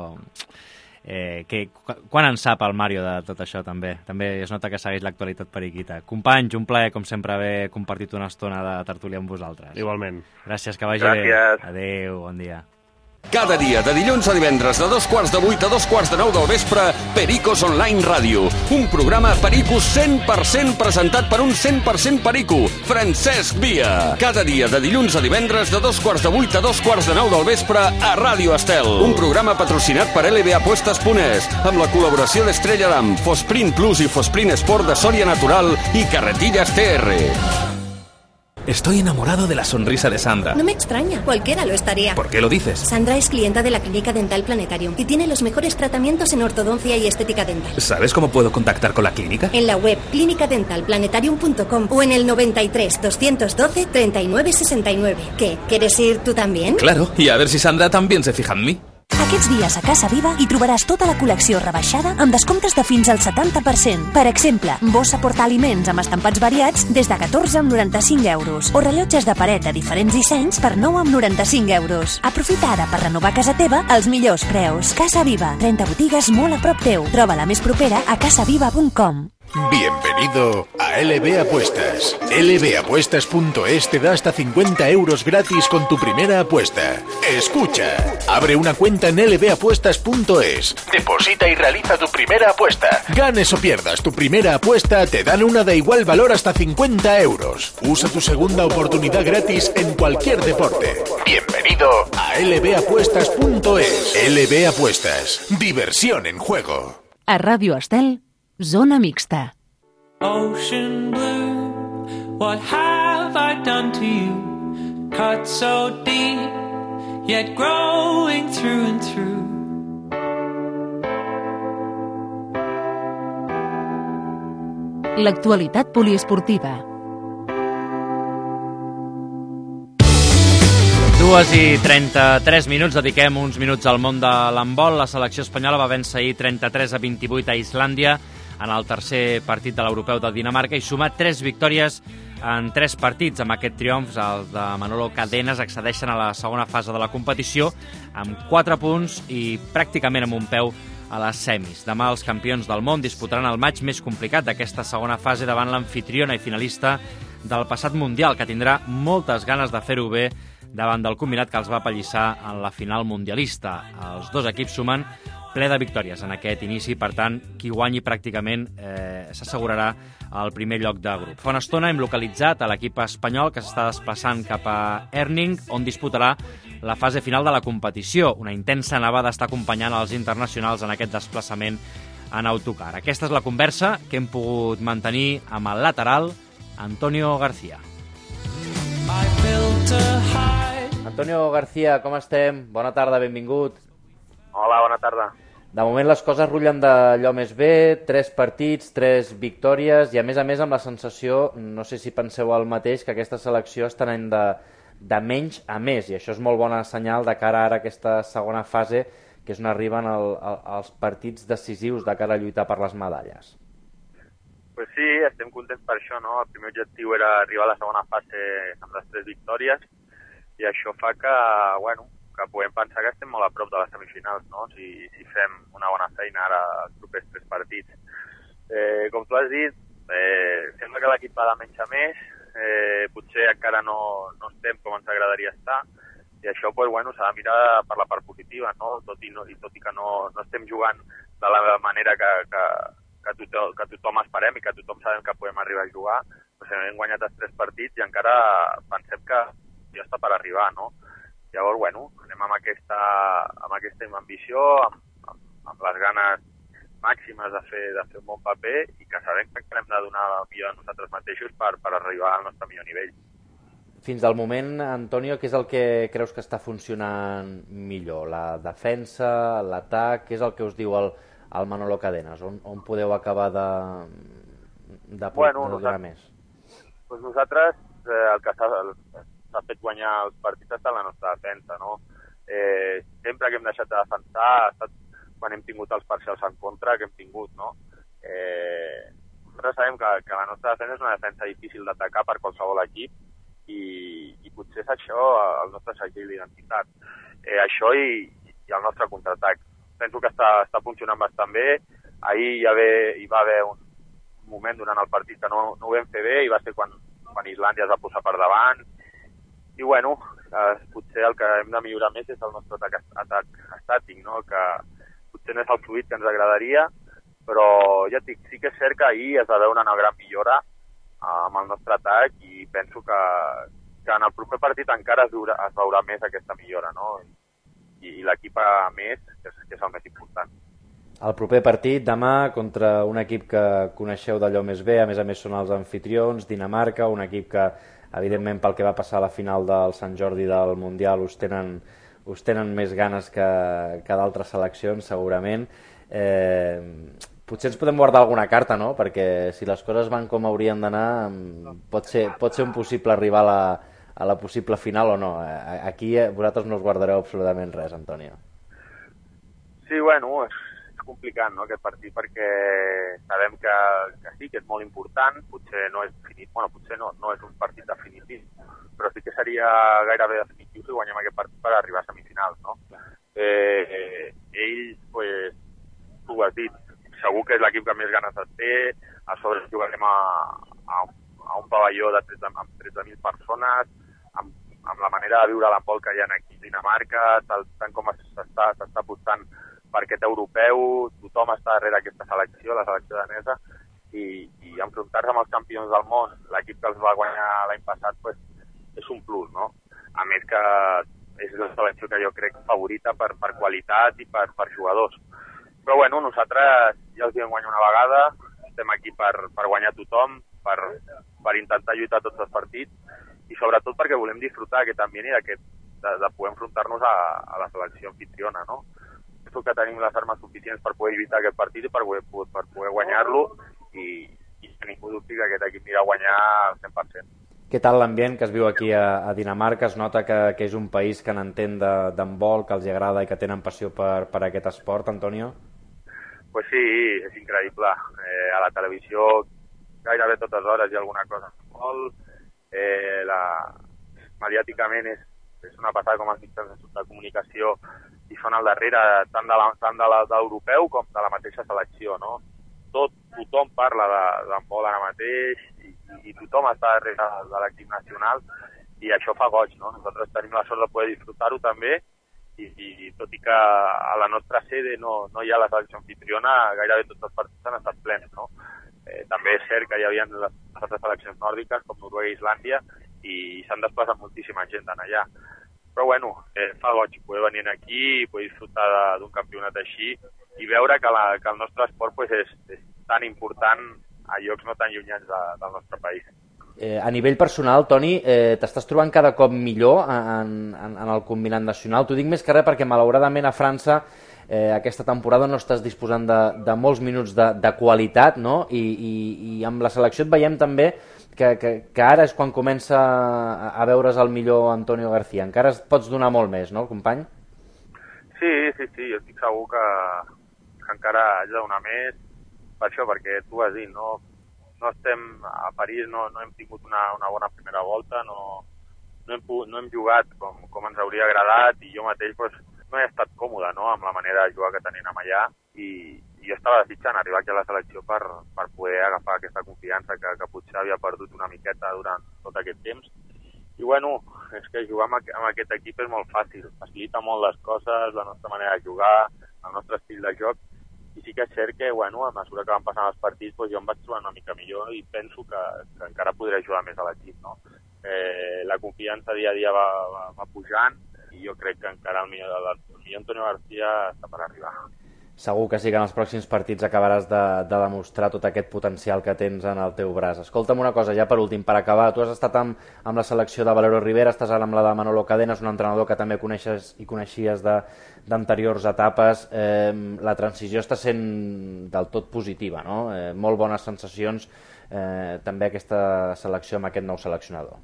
eh, que, quan en sap el Mario de tot això també? També es nota que segueix l'actualitat periquita. Companys, un plaer com sempre haver compartit una estona de tertúlia amb vosaltres. Igualment. Gràcies, que vagi Gràcies. bé. Adéu, bon dia. Cada dia, de dilluns a divendres, de dos quarts de vuit a dos quarts de nou del vespre, Pericos Online Ràdio. Un programa Pericos cent per cent presentat per un cent per cent perico, Francesc Via. Cada dia, de dilluns a divendres, de dos quarts de vuit a dos quarts de nou del vespre, a Ràdio Estel. Un programa patrocinat per L B Apuestas punt es, amb la col·laboració d'Estrella Damm, Fosprint Plus i Fosprint Sport de Sòria Natural i Carretillas T R. Estoy enamorado de la sonrisa de Sandra. No me extraña, cualquiera lo estaría. ¿Por qué lo dices? Sandra es clienta de la Clínica Dental Planetarium y tiene los mejores tratamientos en ortodoncia y estética dental. ¿Sabes cómo puedo contactar con la clínica? En la web clínica dental planetarium punto com o en el noventa y tres, doscientos doce, treinta y nueve sesenta y nueve. ¿Qué? ¿Quieres ir tú también? Claro, y a ver si Sandra también se fija en mí. Aquests dies a Casa Viva hi trobaràs tota la col·lecció rebaixada amb descomptes de fins al setanta per cent. Per exemple, bossa portaaliments amb estampats variats des de catorze amb noranta-cinc euros o rellotges de paret de diferents dissenys per nou amb noranta-cinc euros. Aprofita ara per renovar casa teva als millors preus. Casa Viva, trenta botigues molt a prop teu. Troba la més propera a casaviva punt com. Bienvenido a L B Apuestas. L B apuestas punto es te da hasta cincuenta euros gratis con tu primera apuesta. Escucha, abre una cuenta en L B apuestas punto es, deposita y realiza tu primera apuesta. Ganes o pierdas tu primera apuesta, te dan una de igual valor hasta cincuenta euros. Usa tu segunda oportunidad gratis en cualquier deporte. Bienvenido a L B apuestas punto es. L B Apuestas, diversión en juego. A Ràdio Estel, Zona Mixta. Ocean blue, what have I done to you? Cut so deep, yet growing through and through. L'actualitat poliesportiva. Dues i trenta-tres minuts, dediquem uns minuts al món de l'handbol. La selecció espanyola va vèncer ahir trenta-tres a vint-i-vuit a Islàndia en el tercer partit de l'Europeu de Dinamarca i suma tres victòries en tres partits. Amb aquest triomf, els de Manolo Cadenas accedeixen a la segona fase de la competició amb quatre punts i pràcticament amb un peu a les semis. Demà els campions del món disputaran el matx més complicat d'aquesta segona fase davant l'amfitriona i finalista del passat Mundial, que tindrà moltes ganes de fer-ho bé davant del combinat que els va apallissar en la final mundialista. Els dos equips sumen ple de victòries en aquest inici, per tant, qui guanyi pràcticament eh, s'assegurarà el primer lloc de grup. Fa una estona hem localitzat a l'equip espanyol que s'està desplaçant cap a Herning, on disputarà la fase final de la competició. Una intensa nevada està acompanyant els internacionals en aquest desplaçament en autocar. Aquesta és la conversa que hem pogut mantenir amb el lateral Antonio García. Antonio García, com estem? Bona tarda, benvingut. Hola, bona tarda. De moment les coses rutllen d'allò més bé, tres partits, tres victòries, i a més a més amb la sensació, no sé si penseu el mateix, que aquesta selecció està anant de, de menys a més, i això és molt bona senyal de cara ara a aquesta segona fase, que és on arriben el, el, els partits decisius de cara a lluitar per les medalles. Pues sí, estem contents per això, no? El primer objectiu era arribar a la segona fase amb les tres victòries, i això fa que, bueno, que podem pensar que estem molt a prop de les semifinals, no? Si, si fem una bona feina ara els propers tres partits. Eh, com tu has dit, eh, sembla que l'equip va de menys a més, eh, potser encara no, no estem com ens agradaria estar, i això pues, bueno, s'ha de mirar per la part positiva, no? Tot i, no, i tot i que no, no estem jugant de la manera que, que, que, tothom, que tothom esperem i que tothom sabem que podem arribar a jugar, doncs hem guanyat els tres partits i encara pensem que ja està per arribar, no? Llavors, bueno, anem amb aquesta, amb aquesta ambició, amb, amb, amb les ganes màximes de fer, de fer un bon paper i que sabem que hem de donar el millor de nosaltres mateixos per, per arribar al nostre millor nivell. Fins al moment, Antonio, què és el que creus que està funcionant millor? La defensa, l'atac, què és el que us diu el, el Manolo Cadenas? On, on podeu acabar de, de, bueno, de donar més? Pues nosaltres, eh, el que s'ha... s'ha fet guanyar els partits ha estat la nostra defensa, no? Eh, sempre que hem deixat de defensar ha estat quan hem tingut els parcials en contra que hem tingut, no? Eh, nosaltres sabem que, que la nostra defensa és una defensa difícil d'atacar per qualsevol equip i, i potser és això el nostre segell d'identitat. Eh, això i, i el nostre contraatac. Penso que està, està funcionant bastant bé. Ahir hi, haver, hi va haver un moment durant el partit que no, no ho vam fer bé i va ser quan, quan Islàndia es va posar per davant. I bueno, eh, potser el que hem de millorar més és el nostre atac, atac estàtic, no? Que potser no és el fluid que ens agradaria, però ja dic, sí que és cert que ahir es va veure una gran millora eh, amb el nostre atac i penso que, que en el proper partit encara es veurà, es veurà més aquesta millora, no? I, i l'equip a més, que és, que és el més important. El proper partit demà contra un equip que coneixeu d'allò més bé, a més a més són els anfitrions, Dinamarca, un equip que evidentment pel que va passar a la final del Sant Jordi del Mundial us tenen, us tenen més ganes que, que d'altres seleccions, segurament. Eh, potser ens podem guardar alguna carta, no? Perquè si les coses van com haurien d'anar, pot ser, pot ser un possible rival a, a la possible final o no. Aquí vosaltres no us guardareu absolutament res, Antonio. Sí, bueno, és complicat, no?, aquest partit, perquè sabem que, que sí, que és molt important, potser no és definitiu, bueno, potser no, no és un partit definitiu, però sí que seria gairebé definitiu si guanyem aquest partit per arribar a semifinals, no? Eh, eh, ells, pues, tu ho has dit, segur que és l'equip que més ganes et té, a sobre jugarem a, a, a un pavelló de tretze, amb tretze mil persones, amb, amb la manera de viure l'handbol que hi ha aquí a Dinamarca, tal, tant com s'està apostant per aquest europeu, tothom està darrere aquesta selecció, la selecció danesa, i, i enfrontar-se amb els campions del món, l'equip que els va guanyar l'any passat, pues, és un plus, no? A més que és la selecció que jo crec favorita per, per qualitat i per, per jugadors. Però bueno, nosaltres ja els vam guanyar una vegada, estem aquí per, per guanyar tothom, per, per intentar lluitar tots els partits, i sobretot perquè volem disfrutar aquest ambient i de, de poder enfrontar-nos a, a la selecció anfitriona, no? Que tenim les armes suficients per poder lluitar aquest partit i per poder, per poder guanyar-lo, i, i que ningú dubti que aquest equip anirà a guanyar al cent per cent. Què tal l'ambient que es viu aquí a, a Dinamarca? Es nota que, que és un país que n'entén d'handbol, que els agrada i que tenen passió per, per aquest esport, Antonio? Pues sí, és increïble. Eh, a la televisió gairebé totes hores hi ha alguna cosa d'handbol. Eh, la... Mediàticament és, és una passada com els mitjans de comunicació i són al darrere tant de, la, tant de, la, de l'europeu com de la mateixa selecció, no? Tot, tothom parla d'handbol ara mateix i, i tothom està darrere de l'equip nacional i això fa goig, no? Nosaltres tenim la sort de poder disfrutar-ho també i, i tot i que a la nostra sede no, no hi ha la selecció anfitriona, gairebé tots els partits han estat plens, no? Eh, també és cert que hi havia les altres seleccions nòrdiques com Noruega i Islàndia i s'han desplaçat moltíssima gent allà. Però bueno, eh, fa goig poder venir aquí, poder disfrutar d'un campionat així i veure que, la, que el nostre esport pues, és, és tan important a llocs no tan llunyans de, del nostre país. Eh, a nivell personal, Toni, eh, t'estàs trobant cada cop millor en, en, en el combinat nacional? T'ho dic més que res perquè malauradament a França eh, aquesta temporada no estàs disposant de, de molts minuts de, de qualitat, no? I, i, i amb la selecció et veiem també Que, que, que ara és quan comença a, a veure's el millor Antonio García. Encara es pots donar molt més, no, company? Sí, sí, sí, jo estic segur que, que encara haig de donar més per això, perquè tu has dit, no, no estem a París, no, no hem tingut una, una bona primera volta, no, no, hem, no hem jugat com, com ens hauria agradat i jo mateix pues, no he estat còmode, no?, amb la manera de jugar que tenim allà i i jo estava desitjant arribar aquí a la selecció per, per poder agafar aquesta confiança que, que potser havia perdut una miqueta durant tot aquest temps. I bueno, és que jugar amb, amb aquest equip és molt fàcil, facilita molt les coses, la nostra manera de jugar, el nostre estil de joc, i sí que és cert que, bueno, a mesura que van passant els partits, doncs jo em vaig trobar una mica millor i penso que, que encara podré ajudar més a l'equip, no? Eh, la confiança dia a dia va, va, va pujant i jo crec que encara el millor, el millor Antonio García està per arribar. Segur que sí que en els pròxims partits acabaràs de, de demostrar tot aquest potencial que tens en el teu braç. Escolta'm una cosa, ja per últim, per acabar, tu has estat amb, amb la selecció de Valero Rivera, estàs ara amb la de Manolo Cadenas, un entrenador que també coneixes i coneixies d'anteriors etapes. Eh, la transició està sent del tot positiva, no? Eh, molt bones sensacions, eh, també aquesta selecció amb aquest nou seleccionador.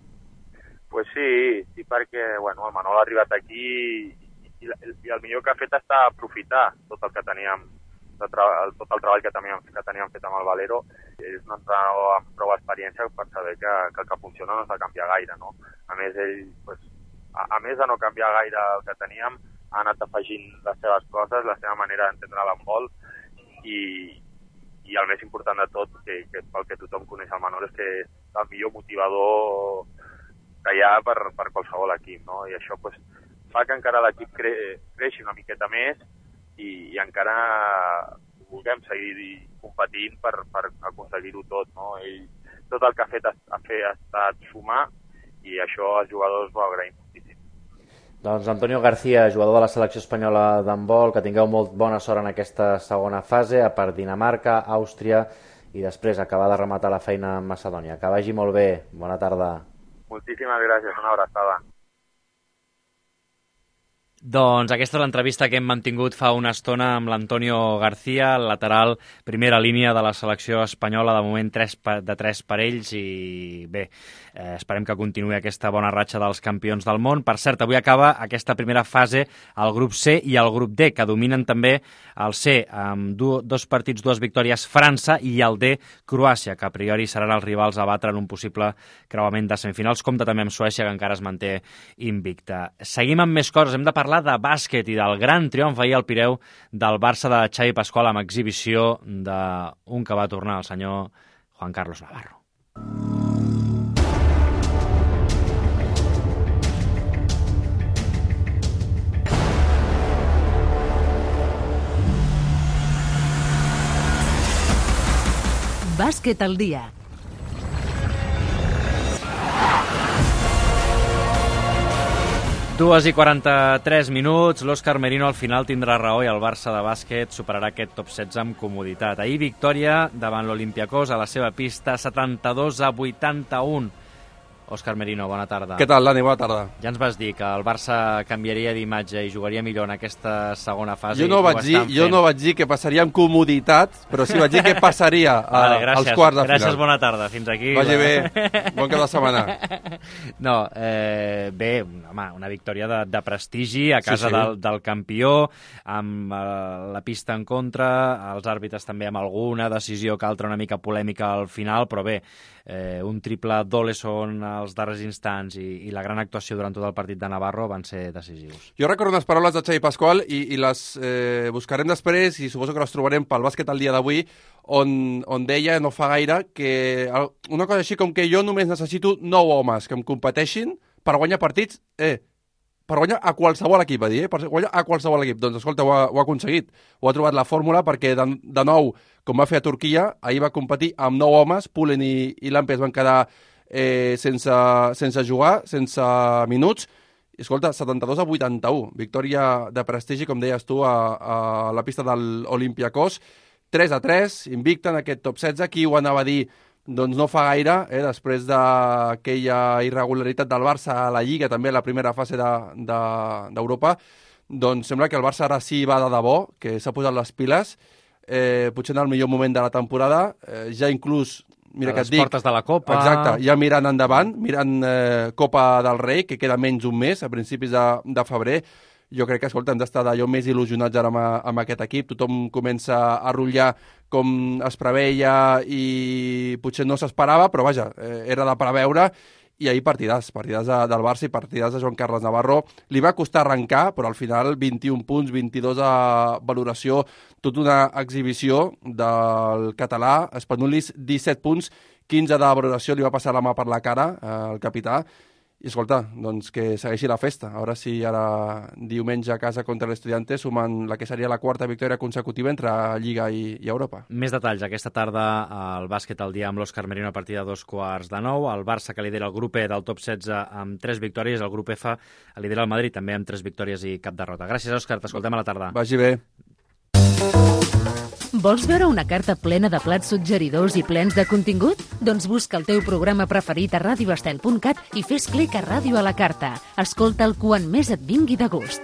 Pues sí, sí, perquè bueno, el Manolo ha arribat aquí i el millor que ha fet està aprofitar tot el que teníem, tot el treball que teníem, que teníem fet amb el Valero. És un entrenador amb prou experiència per saber que, que el que funciona no s'ha de canviar gaire, no? A més, ell, pues, a, a més de no canviar gaire el que teníem, ha anat afegint les seves coses, la seva manera d'entendre l'handbol i, i el més important de tot, que, que pel que tothom coneix el Manolo, és que és el millor motivador que hi ha per, per qualsevol equip, no? I això, pues, fa que encara l'equip cre creixi una miqueta més i, i encara vulguem seguir competint per, per aconseguir-ho tot, no? Ell, tot el que ha fet ha, ha, fet, ha estat sumar i això els jugadors ho agraïm moltíssim. Doncs Antonio García, jugador de la selecció espanyola d'handbol, que tingueu molt bona sort en aquesta segona fase, a part Dinamarca, Àustria i després acabar de rematar la feina en Macedònia. Que vagi molt bé. Bona tarda. Moltíssimes gràcies, una abraçada. Doncs aquesta és l'entrevista que hem mantingut fa una estona amb l'Antonio García, el lateral primera línia de la selecció espanyola, de moment tres de tres parells, i bé, eh, esperem que continuï aquesta bona ratxa dels campions del món. Per cert, avui acaba aquesta primera fase al grup C i al grup D, que dominen també el C amb du dos partits, dues victòries, França, i el D, Croàcia, que a priori seran els rivals a batre en un possible creuament de semifinals. Compte també amb Suècia, que encara es manté invicta. Seguim amb més coses. Hem de parlar de bàsquet i del gran triomf ahir al Pireu del Barça de Xavi Pasqual amb exhibició d'un que va tornar, el senyor Juan Carlos Navarro. Bàsquet al dia. dues i quaranta-tres minuts, l'Òscar Merino al final tindrà raó i el Barça de bàsquet superarà aquest top setze amb comoditat. Ahir victòria davant l'Olympiacos a la seva pista, setanta-dos a vuitanta-un. Òscar Merino, bona tarda. Què tal, Dani? Bona tarda. Ja ens vas dir que el Barça canviaria d'imatge i jugaria millor en aquesta segona fase. Jo no, vaig dir, jo no vaig dir que passaria amb comoditat, però sí vaig dir que passaria a, vale, gràcies, als quarts de final. Gràcies, bona tarda. Fins aquí. Vagi bé. Bon cap de setmana. No, eh, bé, home, una victòria de, de prestigi a casa sí, sí. Del, del campió, amb eh, la pista en contra, els àrbitres també amb alguna decisió que altra una mica polèmica al final, però bé, eh, un triple d'Oleson als darrers instants i, i la gran actuació durant tot el partit de Navarro van ser decisius. Jo recordo unes paraules de Xavi Pasqual i, i les eh, buscarem després i suposo que les trobarem pel bàsquet al dia d'avui, on, on deia no fa gaire que una cosa així com que jo només necessito nou homes que em competeixin per guanyar partits, eh, per guanyar a qualsevol equip, va dir, eh? Per guanyar a qualsevol equip. Doncs escolta, ho ha, ho ha aconseguit, ho ha trobat la fórmula perquè de, de nou, com va fer a Turquia, ahir va competir amb nou homes, Pullen i, i Lampes van quedar Eh, sense, sense jugar, sense minuts, i escolta, setanta-dos a vuitanta-u, victòria de prestigi, com deies tu, a, a la pista de l'Olympiacos, tres a tres, invicta en aquest top setze, qui ho anava a dir, doncs no fa gaire, eh, després d'aquella irregularitat del Barça a la Lliga, també a la primera fase d'Europa, de, de, doncs sembla que el Barça ara sí va de debò, que s'ha posat les piles, eh, potser en el millor moment de la temporada, eh, ja inclús mira que et dic, portes de la Copa. Exacte, ja mirant endavant, mirant eh, Copa del Rei, que queda menys un mes, a principis de, de febrer, jo crec que, escolta, hem d'estar d'allò més il·lusionats ara amb, amb aquest equip, tothom comença a rotllar com es preveia i potser no s'esperava, però vaja, eh, era de preveure, i ahir partidàs, partidàs de, del Barça i partidàs de Joan Carles Navarro. Li va costar arrencar, però al final vint-i-un punts, vint-i-dos a valoració, tota una exhibició del català. Spanulis, disset punts, quinze de valoració, li va passar la mà per la cara al eh, capità. I escolta, doncs que segueixi la festa. A veure si ara diumenge a casa contra l'Estudiante sumen la que seria la quarta victòria consecutiva entre Lliga i, i Europa. Més detalls aquesta tarda al bàsquet al dia amb l'Òscar Merino a partir de dos quarts de nou. El Barça, que lidera el grup E del top setze amb tres victòries. El grup F lidera el Madrid també amb tres victòries i cap derrota. Gràcies, Òscar. T'escoltem a la tarda. Vagi bé. Vols veure una carta plena de plats suggeridors i plens de contingut? Doncs busca el teu programa preferit a radio estel punt cat i fes clic a Ràdio a la Carta. Escolta'l quan més et vingui de gust.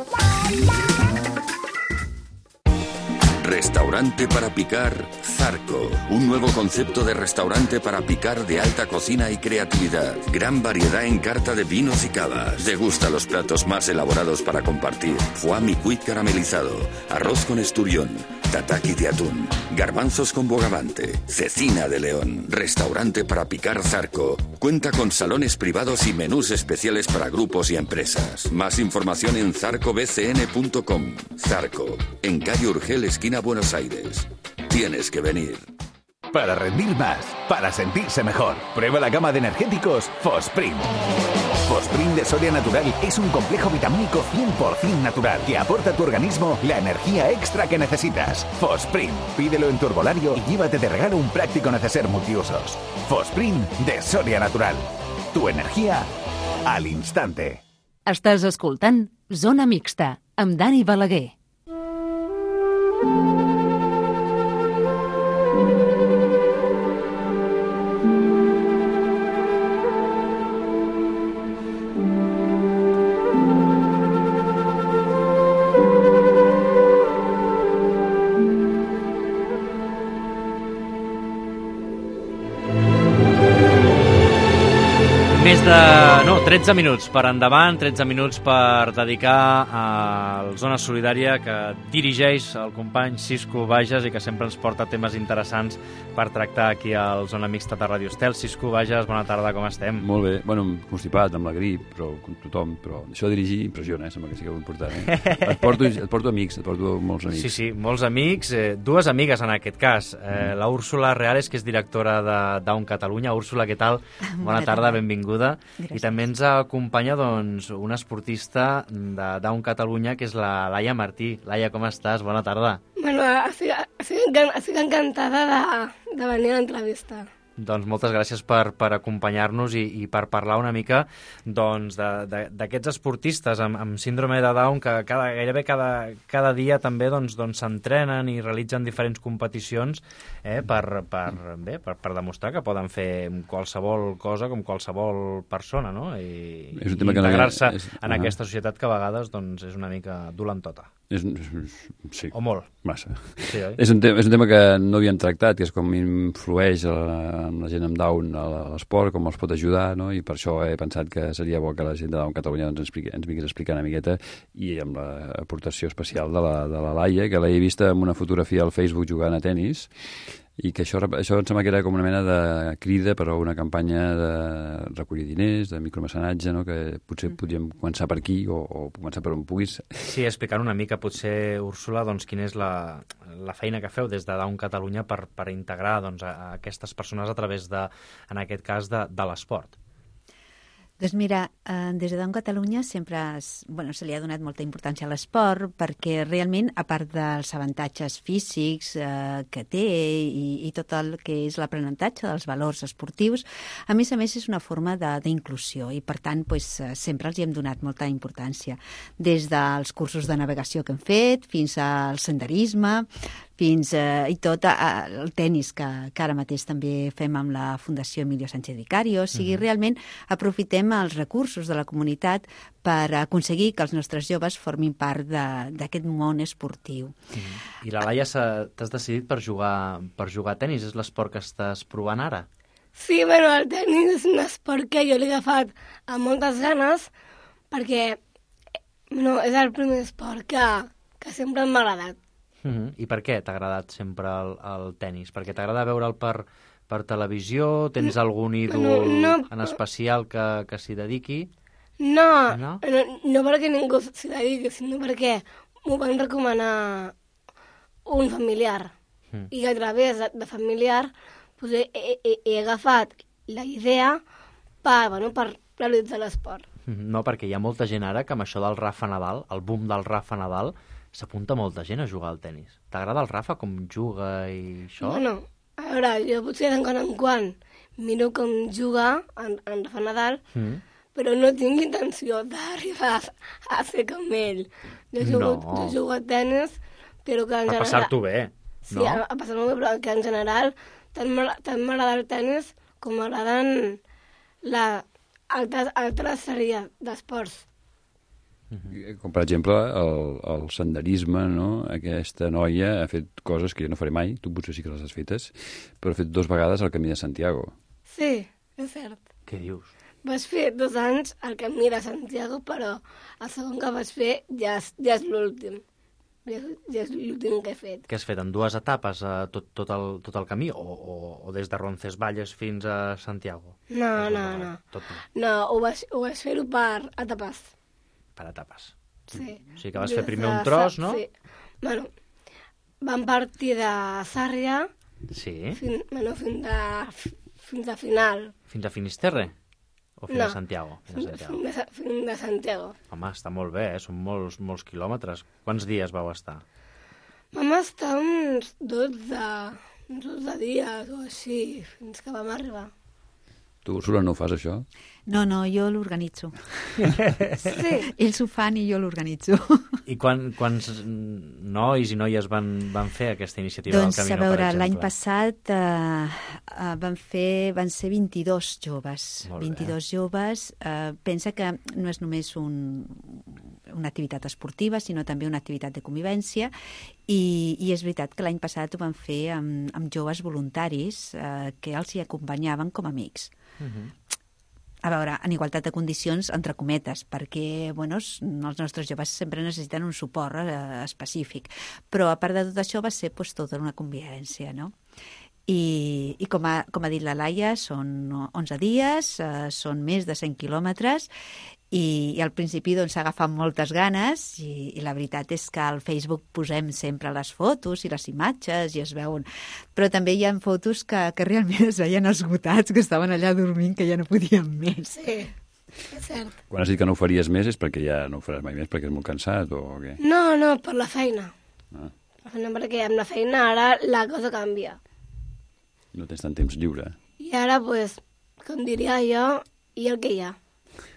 Restaurante para picar Zarco. Un nuevo concepto de restaurante para picar de alta cocina y creatividad. Gran variedad en carta de vinos y cavas. Degusta los platos más elaborados para compartir. Foie micuit caramelizado. Arroz con esturión. Tataki de atún. Garbanzos con bogavante. Cecina de león. Restaurante para picar Zarco. Cuenta con salones privados y menús especiales para grupos y empresas. Más información en zarco b c n punto com. Zarco. En calle Urgel, esquina Buenos Aires. Tienes que venir. Para rendir más, para sentirse mejor, prueba la gama de energéticos Fosprin. Fosprin de Soria Natural es un complejo vitamínico cien por ciento natural que aporta a tu organismo la energía extra que necesitas. Fosprin, pídelo en tu herbolario y llévate de regalo un práctico neceser multiusos. Fosprin de Soria Natural. Tu energía al instante. Estàs escoltant Zona Mixta amb Dani Balaguer. Més de... no, tretze minuts per endavant, tretze minuts per dedicar a la Zona Solidària que dirigeix el company Cisco Bages i que sempre ens porta temes interessants per tractar aquí al Zona Mixta de Radio Estel. Cisco Bages, bona tarda, com estem? Molt bé, bueno, constipat, amb la grip, però com tothom, però això de dirigir impressiona, eh? Sembla que sí que és important, eh? Et porto, et porto amics, et porto molts amics. Sí, sí, molts amics, eh, dues amigues en aquest cas. Eh, la Úrsula Reales, que és directora de Down Catalunya. Úrsula, què tal? Bona tarda, benvinguda. Gràcies. I també ens acompanya doncs, una esportista de Down Catalunya, que és la Laia Martí. Laia, com estàs? Bona tarda. Bueno, estic, estic, estic encantada de, de venir a l'entrevista. Doncs moltes gràcies per, per acompanyar-nos i, i per parlar una mica doncs, d'aquests esportistes amb, amb síndrome de Down que cada, gairebé cada, cada dia també doncs, doncs, s'entrenen i realitzen diferents competicions eh, per, per, bé, per, per demostrar que poden fer qualsevol cosa com qualsevol persona, no? I, i integrar-se és... en ah. aquesta societat que a vegades doncs, és una mica dolentota. És, és, sí. O molt. Massa. Sí, és, un tema, és un tema que no havíem tractat, que és com influeix amb la gent amb Down a l'esport, com els pot ajudar, no? I per això he pensat que seria bo que la gent de Down Catalunya doncs, ens, expliqui, ens vingués a explicar una miqueta, i amb l'aportació especial de la, de la Laia, que l'he vista en una fotografia al Facebook jugant a tennis, i que això, això em sembla que era com una mena de crida per a una campanya de recollir diners, de micromecenatge, no? Que potser podríem començar per aquí o, o començar per on puguis. Sí, explicant una mica, potser, Úrsula, doncs, quina és la, la feina que feu des de Down Catalunya per, per integrar doncs, a, a aquestes persones a través, de, en aquest cas, de, de l'esport. Doncs mira, eh, des de Down Catalunya sempre es, bueno, se li ha donat molta importància a l'esport perquè realment, a part dels avantatges físics eh, que té i, i tot el que és l'aprenentatge dels valors esportius, a més a més és una forma d'inclusió i per tant pues, sempre els hi hem donat molta importància. Des dels cursos de navegació que hem fet fins al senderisme, fins eh, i tot eh, el tennis que, que ara mateix també fem amb la Fundació Emilio Sánchez Vicario. O sigui, uh-huh. realment aprofitem els recursos de la comunitat per aconseguir que els nostres joves formin part d'aquest món esportiu. Uh-huh. I la Laia, t'has decidit per jugar, per jugar a tennis? És l'esport que estàs provant ara? Sí, bueno, el tennis és un esport que jo l'he agafat amb moltes ganes perquè no, és el primer esport que, que sempre m'ha agradat. Uh-huh. I per què t'ha agradat sempre el, el tennis? Perquè t'agrada veure'l per, per televisió? Tens algun ídol no, no, en especial que, que s'hi dediqui? No, no, no, no perquè ningú s'hi dediqui, sinó perquè m'ho van recomanar un familiar. Uh-huh. I a través de, de familiar pues, he, he, he agafat la idea per, bueno, per realitzar l'esport. Uh-huh. No, perquè hi ha molta gent ara que amb això del Rafa Nadal, el boom del Rafa Nadal, s'apunta molta gent a jugar al tennis. T'agrada el Rafa, com juga i això? Bueno, a veure, jo potser de quan en quan miro com juga en, en Rafa Nadal, mm. però no tinc intenció d'arribar a, a ser com ell. Jo jugo, no. jo jugo a tennis, però que en general... A passar-t'ho bé, sí, no? Sí, a, a passar-m'ho bé, però que en general tant m'agrada el tennis com m'agraden altres, altres sèries d'esports. Uh-huh. Com per exemple el, el senderisme, no? Aquesta noia ha fet coses que jo no faré mai, tu potser sí que les has fetes, però ha fet dues vegades el Camí de Santiago. Sí, és cert. Què dius? Vaig fer dos anys el Camí de Santiago, però el segon que vaig fer ja és, ja és l'últim. Ja, ja és l'últim que he fet. Què has fet, en dues etapes eh, tot, tot, el, tot el camí o, o, o des de Roncesvalles fins a Santiago? No, no, no. Tot no. No, ho vaig, ho vaig fer-ho per etapes. Per etapes. Sí. O sigui que vas fer primer un tros, no? Sí. Bueno, vam partir de Sàrria sí. fin, bueno, fins, a, fins a final. Fins a Finisterre? O fins no, a Santiago? Fins a Santiago. Fins a, fins a Santiago. Home, està molt bé, eh? Són molts, molts quilòmetres. Quants dies vau estar? Vam estar uns dotze, uns dotze dies o així, fins que vam arribar. Tu, Úrsula, no ho fas, això? No, no, jo l'organitzo. Sí. Ells ho fan i jo l'organitzo. I quan, quants nois i noies van, van fer aquesta iniciativa doncs, del Camino, per exemple? Doncs, a veure, l'any passat eh, eh, van, fer, van ser vint-i-dos joves. vint-i-dos joves. Eh, pensa que no és només un, una activitat esportiva, sinó també una activitat de convivència. I, i és veritat que l'any passat ho van fer amb, amb joves voluntaris eh, que els hi acompanyaven com a amics. Uh-huh. a veure, en igualtat de condicions, entre cometes, perquè bueno, els nostres joves sempre necessiten un suport eh, específic. Però a part de tot això va ser pues, tota una convivència, no? I, i com, ha, com ha dit la Laia, són onze dies, eh, són més de cent quilòmetres, i, i al principi doncs, s'ha agafat moltes ganes i, i la veritat és que al Facebook posem sempre les fotos i les imatges i es veuen, però també hi ha fotos que, que realment es veien esgotats, que estaven allà dormint, que ja no podien més. Sí, és cert. Quan has dit que no ho faries més és perquè ja no ho faràs mai més, perquè és molt cansat o què? No, no, per la feina. Ah. La feina perquè amb la feina ara la cosa canvia. No tens tant temps lliure. I ara, pues, com diria jo, i el que hi ha.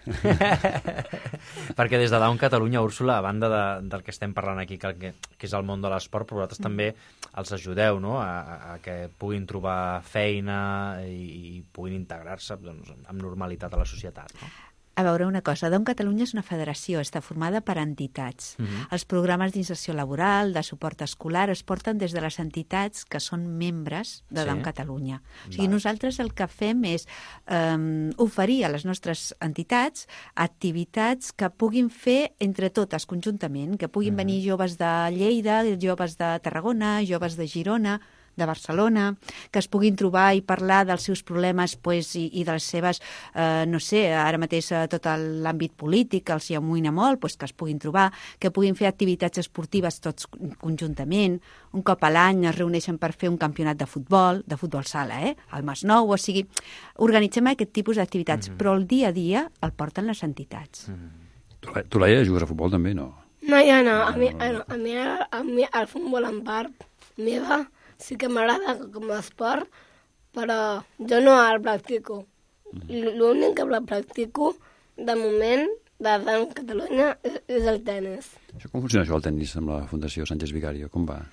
Perquè des de Down Catalunya, Úrsula, a banda de, del que estem parlant aquí, que, que és el món de l'esport, però vosaltres mm. també els ajudeu, no?, a, a que puguin trobar feina i, i puguin integrar-se doncs, amb normalitat a la societat, no? A veure, una cosa, Down Catalunya és una federació, està formada per entitats. Uh-huh. Els programes d'inserció laboral, de suport escolar, es porten des de les entitats que són membres de sí. Down Catalunya. O sigui, nosaltres el que fem és um, oferir a les nostres entitats activitats que puguin fer entre totes, conjuntament, que puguin uh-huh. venir joves de Lleida, joves de Tarragona, joves de Girona, de Barcelona, que es puguin trobar i parlar dels seus problemes pues, i, i de les seves, eh, no sé, ara mateix eh, tot l'àmbit polític, que els hi amoïna molt, pues, que es puguin trobar, que puguin fer activitats esportives tots conjuntament. Un cop a l'any es reuneixen per fer un campionat de futbol, de futbol sala, eh? al Masnou, o sigui, organitzem aquest tipus d'activitats, mm-hmm. però el dia a dia el porten les entitats. Mm-hmm. Tu, tu, Laia, jugues a futbol també, no? No, ja no. A mi, a, a mi, a mi el futbol en part meva sí que m'agrada com a esport, però jo no el practico. L'únic que el practico, de moment, de Down Catalunya, és el tenis. Això com funciona això, el tenis, amb la Fundació Sánchez Vicario? Com va?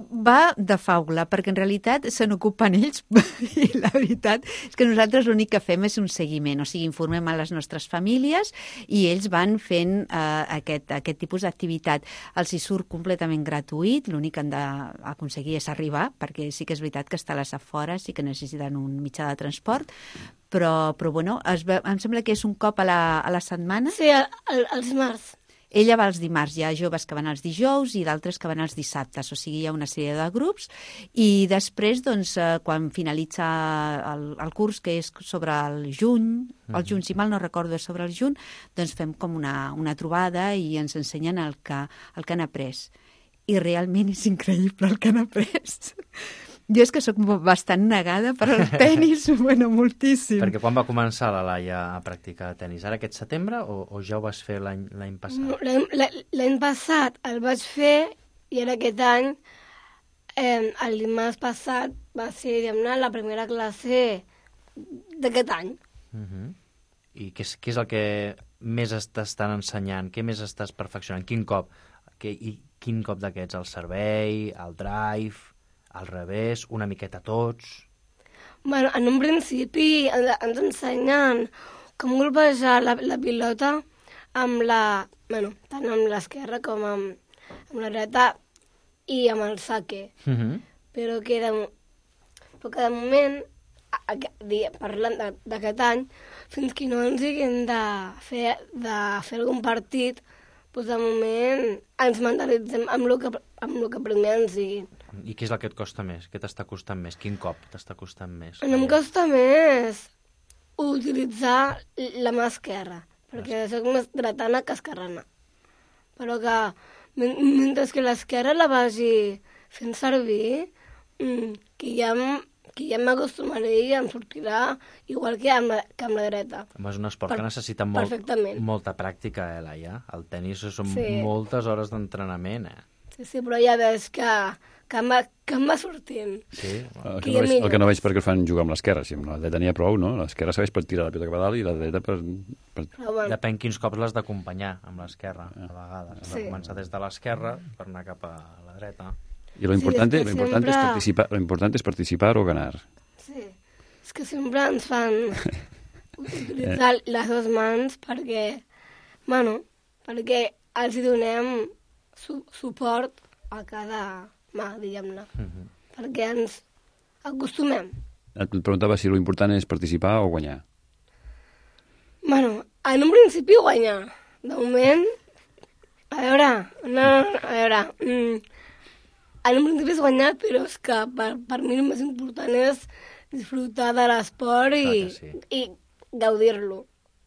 Va de faula, perquè en realitat se n'ocupen ells i la veritat és que nosaltres l'únic que fem és un seguiment, o sigui, informem a les nostres famílies i ells van fent eh, aquest, aquest tipus d'activitat. Els hi surt completament gratuït, l'únic que han d'aconseguir és arribar, perquè sí que és veritat que està a les afores i que necessiten un mitjà de transport, però, però bueno, es ve, em sembla que és un cop a la, a la setmana. Sí, el, el, els dimarts. Ella va els dimarts, hi ha joves que van els dijous i d'altres que van els dissabtes, o sigui, hi ha una sèrie de grups i després, doncs, quan finalitza el, el curs, que és sobre el juny, el juny, si mal no recordo, és sobre el juny, doncs fem com una, una trobada i ens ensenyen el que, el que han après. I realment és increïble el que han après. Jo és que sóc bastant negada per al tenis, bueno, moltíssim. Perquè quan va començar la Laia a practicar tenis? Ara aquest setembre o, o ja ho vas fer l'any passat? No, l'any passat el vaig fer i ara aquest any, eh, el dimarts passat, va ser, diguem-ne, la primera classe d'aquest any. Uh-huh. I què és, què és el que més t'estan ensenyant? Què més estàs perfeccionant? Quin cop? Que, i quin cop d'aquests? El servei, el drive, al revés, una miqueta tots? Bueno, en un principi ens ensenyen com golpejar la, la pilota amb la... Bueno, tant amb l'esquerra com amb, amb la dreta i amb el saque. Uh-huh. Però, que de, però que de moment, a, a, parlant d'aquest any, fins que no ens diguin de fer, de fer algun partit, doncs de moment ens mentalitzem amb el que, amb el que primer ens diguin. I què és el que et costa més? Què t'està costant més? Quin cop t'està costant més? No em costa més utilitzar la mà esquerra, perquè soc més dretana que esquerrana. Però que mentre que l'esquerra la vagi fent servir, que ja, que ja m'acostumaré i em sortirà igual que amb la, que amb la dreta. És un esport per, que necessita molt, molta pràctica, eh, Laia? El tenis són sí. moltes hores d'entrenament, eh? Sí, sí, però ja veus que, que, em, va, que em va sortint. Sí, el, que no veig, el que no veig perquè fan jugar amb l'esquerra, si amb la dreta n'hi ha prou, no? L'esquerra serveix per tirar la pilota cap a dalt i la dreta per... per... Bueno. Depèn quins cops l'has d'acompanyar amb l'esquerra, a vegades. Has sí. de començar des de l'esquerra per anar cap a la dreta. I lo importante, sí, lo importante, sempre... es participar, lo importante es participar o ganar. Sí, és que sempre ens fan utilitzar eh. les dues mans perquè, bueno, perquè els donem su suport a cada mà, diguem-ne, uh-huh. perquè ens acostumem. Et preguntava si lo important és participar o guanyar. Bueno, en un principi guanyar. De moment, a veure, no, a veure, mm, en un principi és guanyar, però és que per, per mi el més important és disfrutar de l'esport i, sí. i gaudir-lo.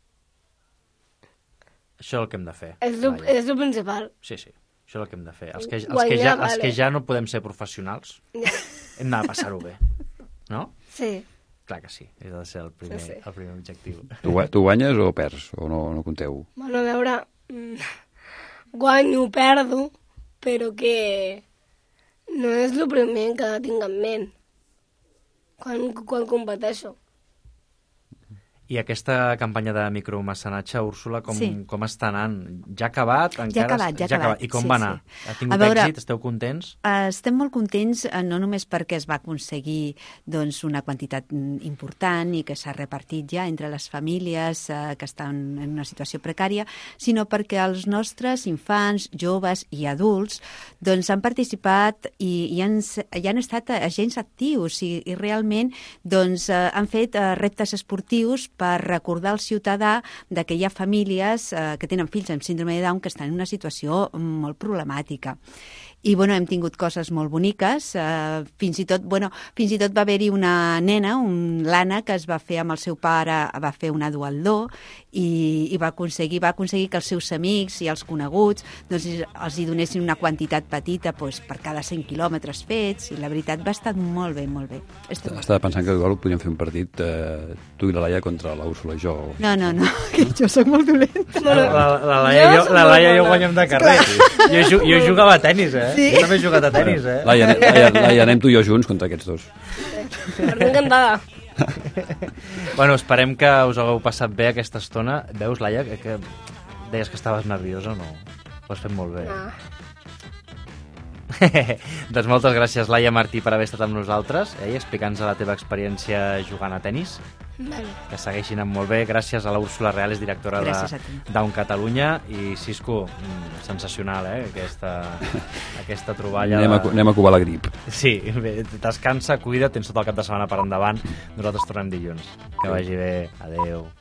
Això és el que hem de fer. És lo, és lo principal. Sí, sí, això és el que hem de fer. Els que, els, guanyar, que ja, els vale. que ja no podem ser professionals, ja. hem de passar-ho bé, no? Sí. Clar que sí, és de ser el primer, sí, sí. el primer objectiu. Tu, tu guanyes o perds, o no, no compteu? Bueno, a veure, guanyo, perdo, però que no és el primer que tinc en ment quan, quan competeixo. I aquesta campanya de micromecenatge, Úrsula, com, sí. com està anant? Ja ha acabat? Encara... Ja ha acabat, ja ha acabat. I com sí, va anar? Sí. Ha tingut veure, èxit? Esteu contents? Uh, estem molt contents, uh, no només perquè es va aconseguir doncs, una quantitat important i que s'ha repartit ja entre les famílies uh, que estan en una situació precària, sinó perquè els nostres infants, joves i adults doncs, han participat i, i, han, i han estat agents actius i, i realment doncs, uh, han fet uh, reptes esportius per recordar al ciutadà de que hi ha famílies eh, que tenen fills amb síndrome de Down que estan en una situació molt problemàtica. I, bueno, hem tingut coses molt boniques. Eh, fins i tot, bueno, fins i tot va haver-hi una nena, un, l'Anna, que es va fer amb el seu pare, va fer una dualdó i, i va aconseguir va aconseguir que els seus amics i els coneguts doncs, els hi donessin una quantitat petita doncs, per cada cent quilòmetres fets, i la veritat va estar molt bé, molt bé. Estem... Estava pensant que igual podríem fer un partit eh, tu i la Laia contra la Úrsula i jo. No, no, no, que jo soc molt dolenta. La, la, la Laia i jo, la Laia jo guanyem de carrer. Jo, jo jugava a tenis, eh? Sí. Jo també he jugat a tenis, eh? Laia, Laia, Laia, anem tu i jo junts contra aquests dos. Per mi encantada. Bueno, esperem que us hagueu passat bé aquesta estona. Veus, Laia, que, que deies que estaves nerviosa o no? Ho has fet molt bé. Ah. Doncs moltes gràcies, Laia Martí, per haver estat amb nosaltres eh, i explicant-nos la teva experiència jugant a tenis. Vale. Que segueixin anant molt bé. Gràcies a la Úrsula Reales, directora gràcies de Down Catalunya. I Cisco, sensacional, eh? Aquesta, aquesta troballa. Anem a, de... anem a cubar la grip. Sí, bé, descansa, cuida, tens tot el cap de setmana per endavant. Nosaltres tornem dilluns. Que vagi bé. Adeu.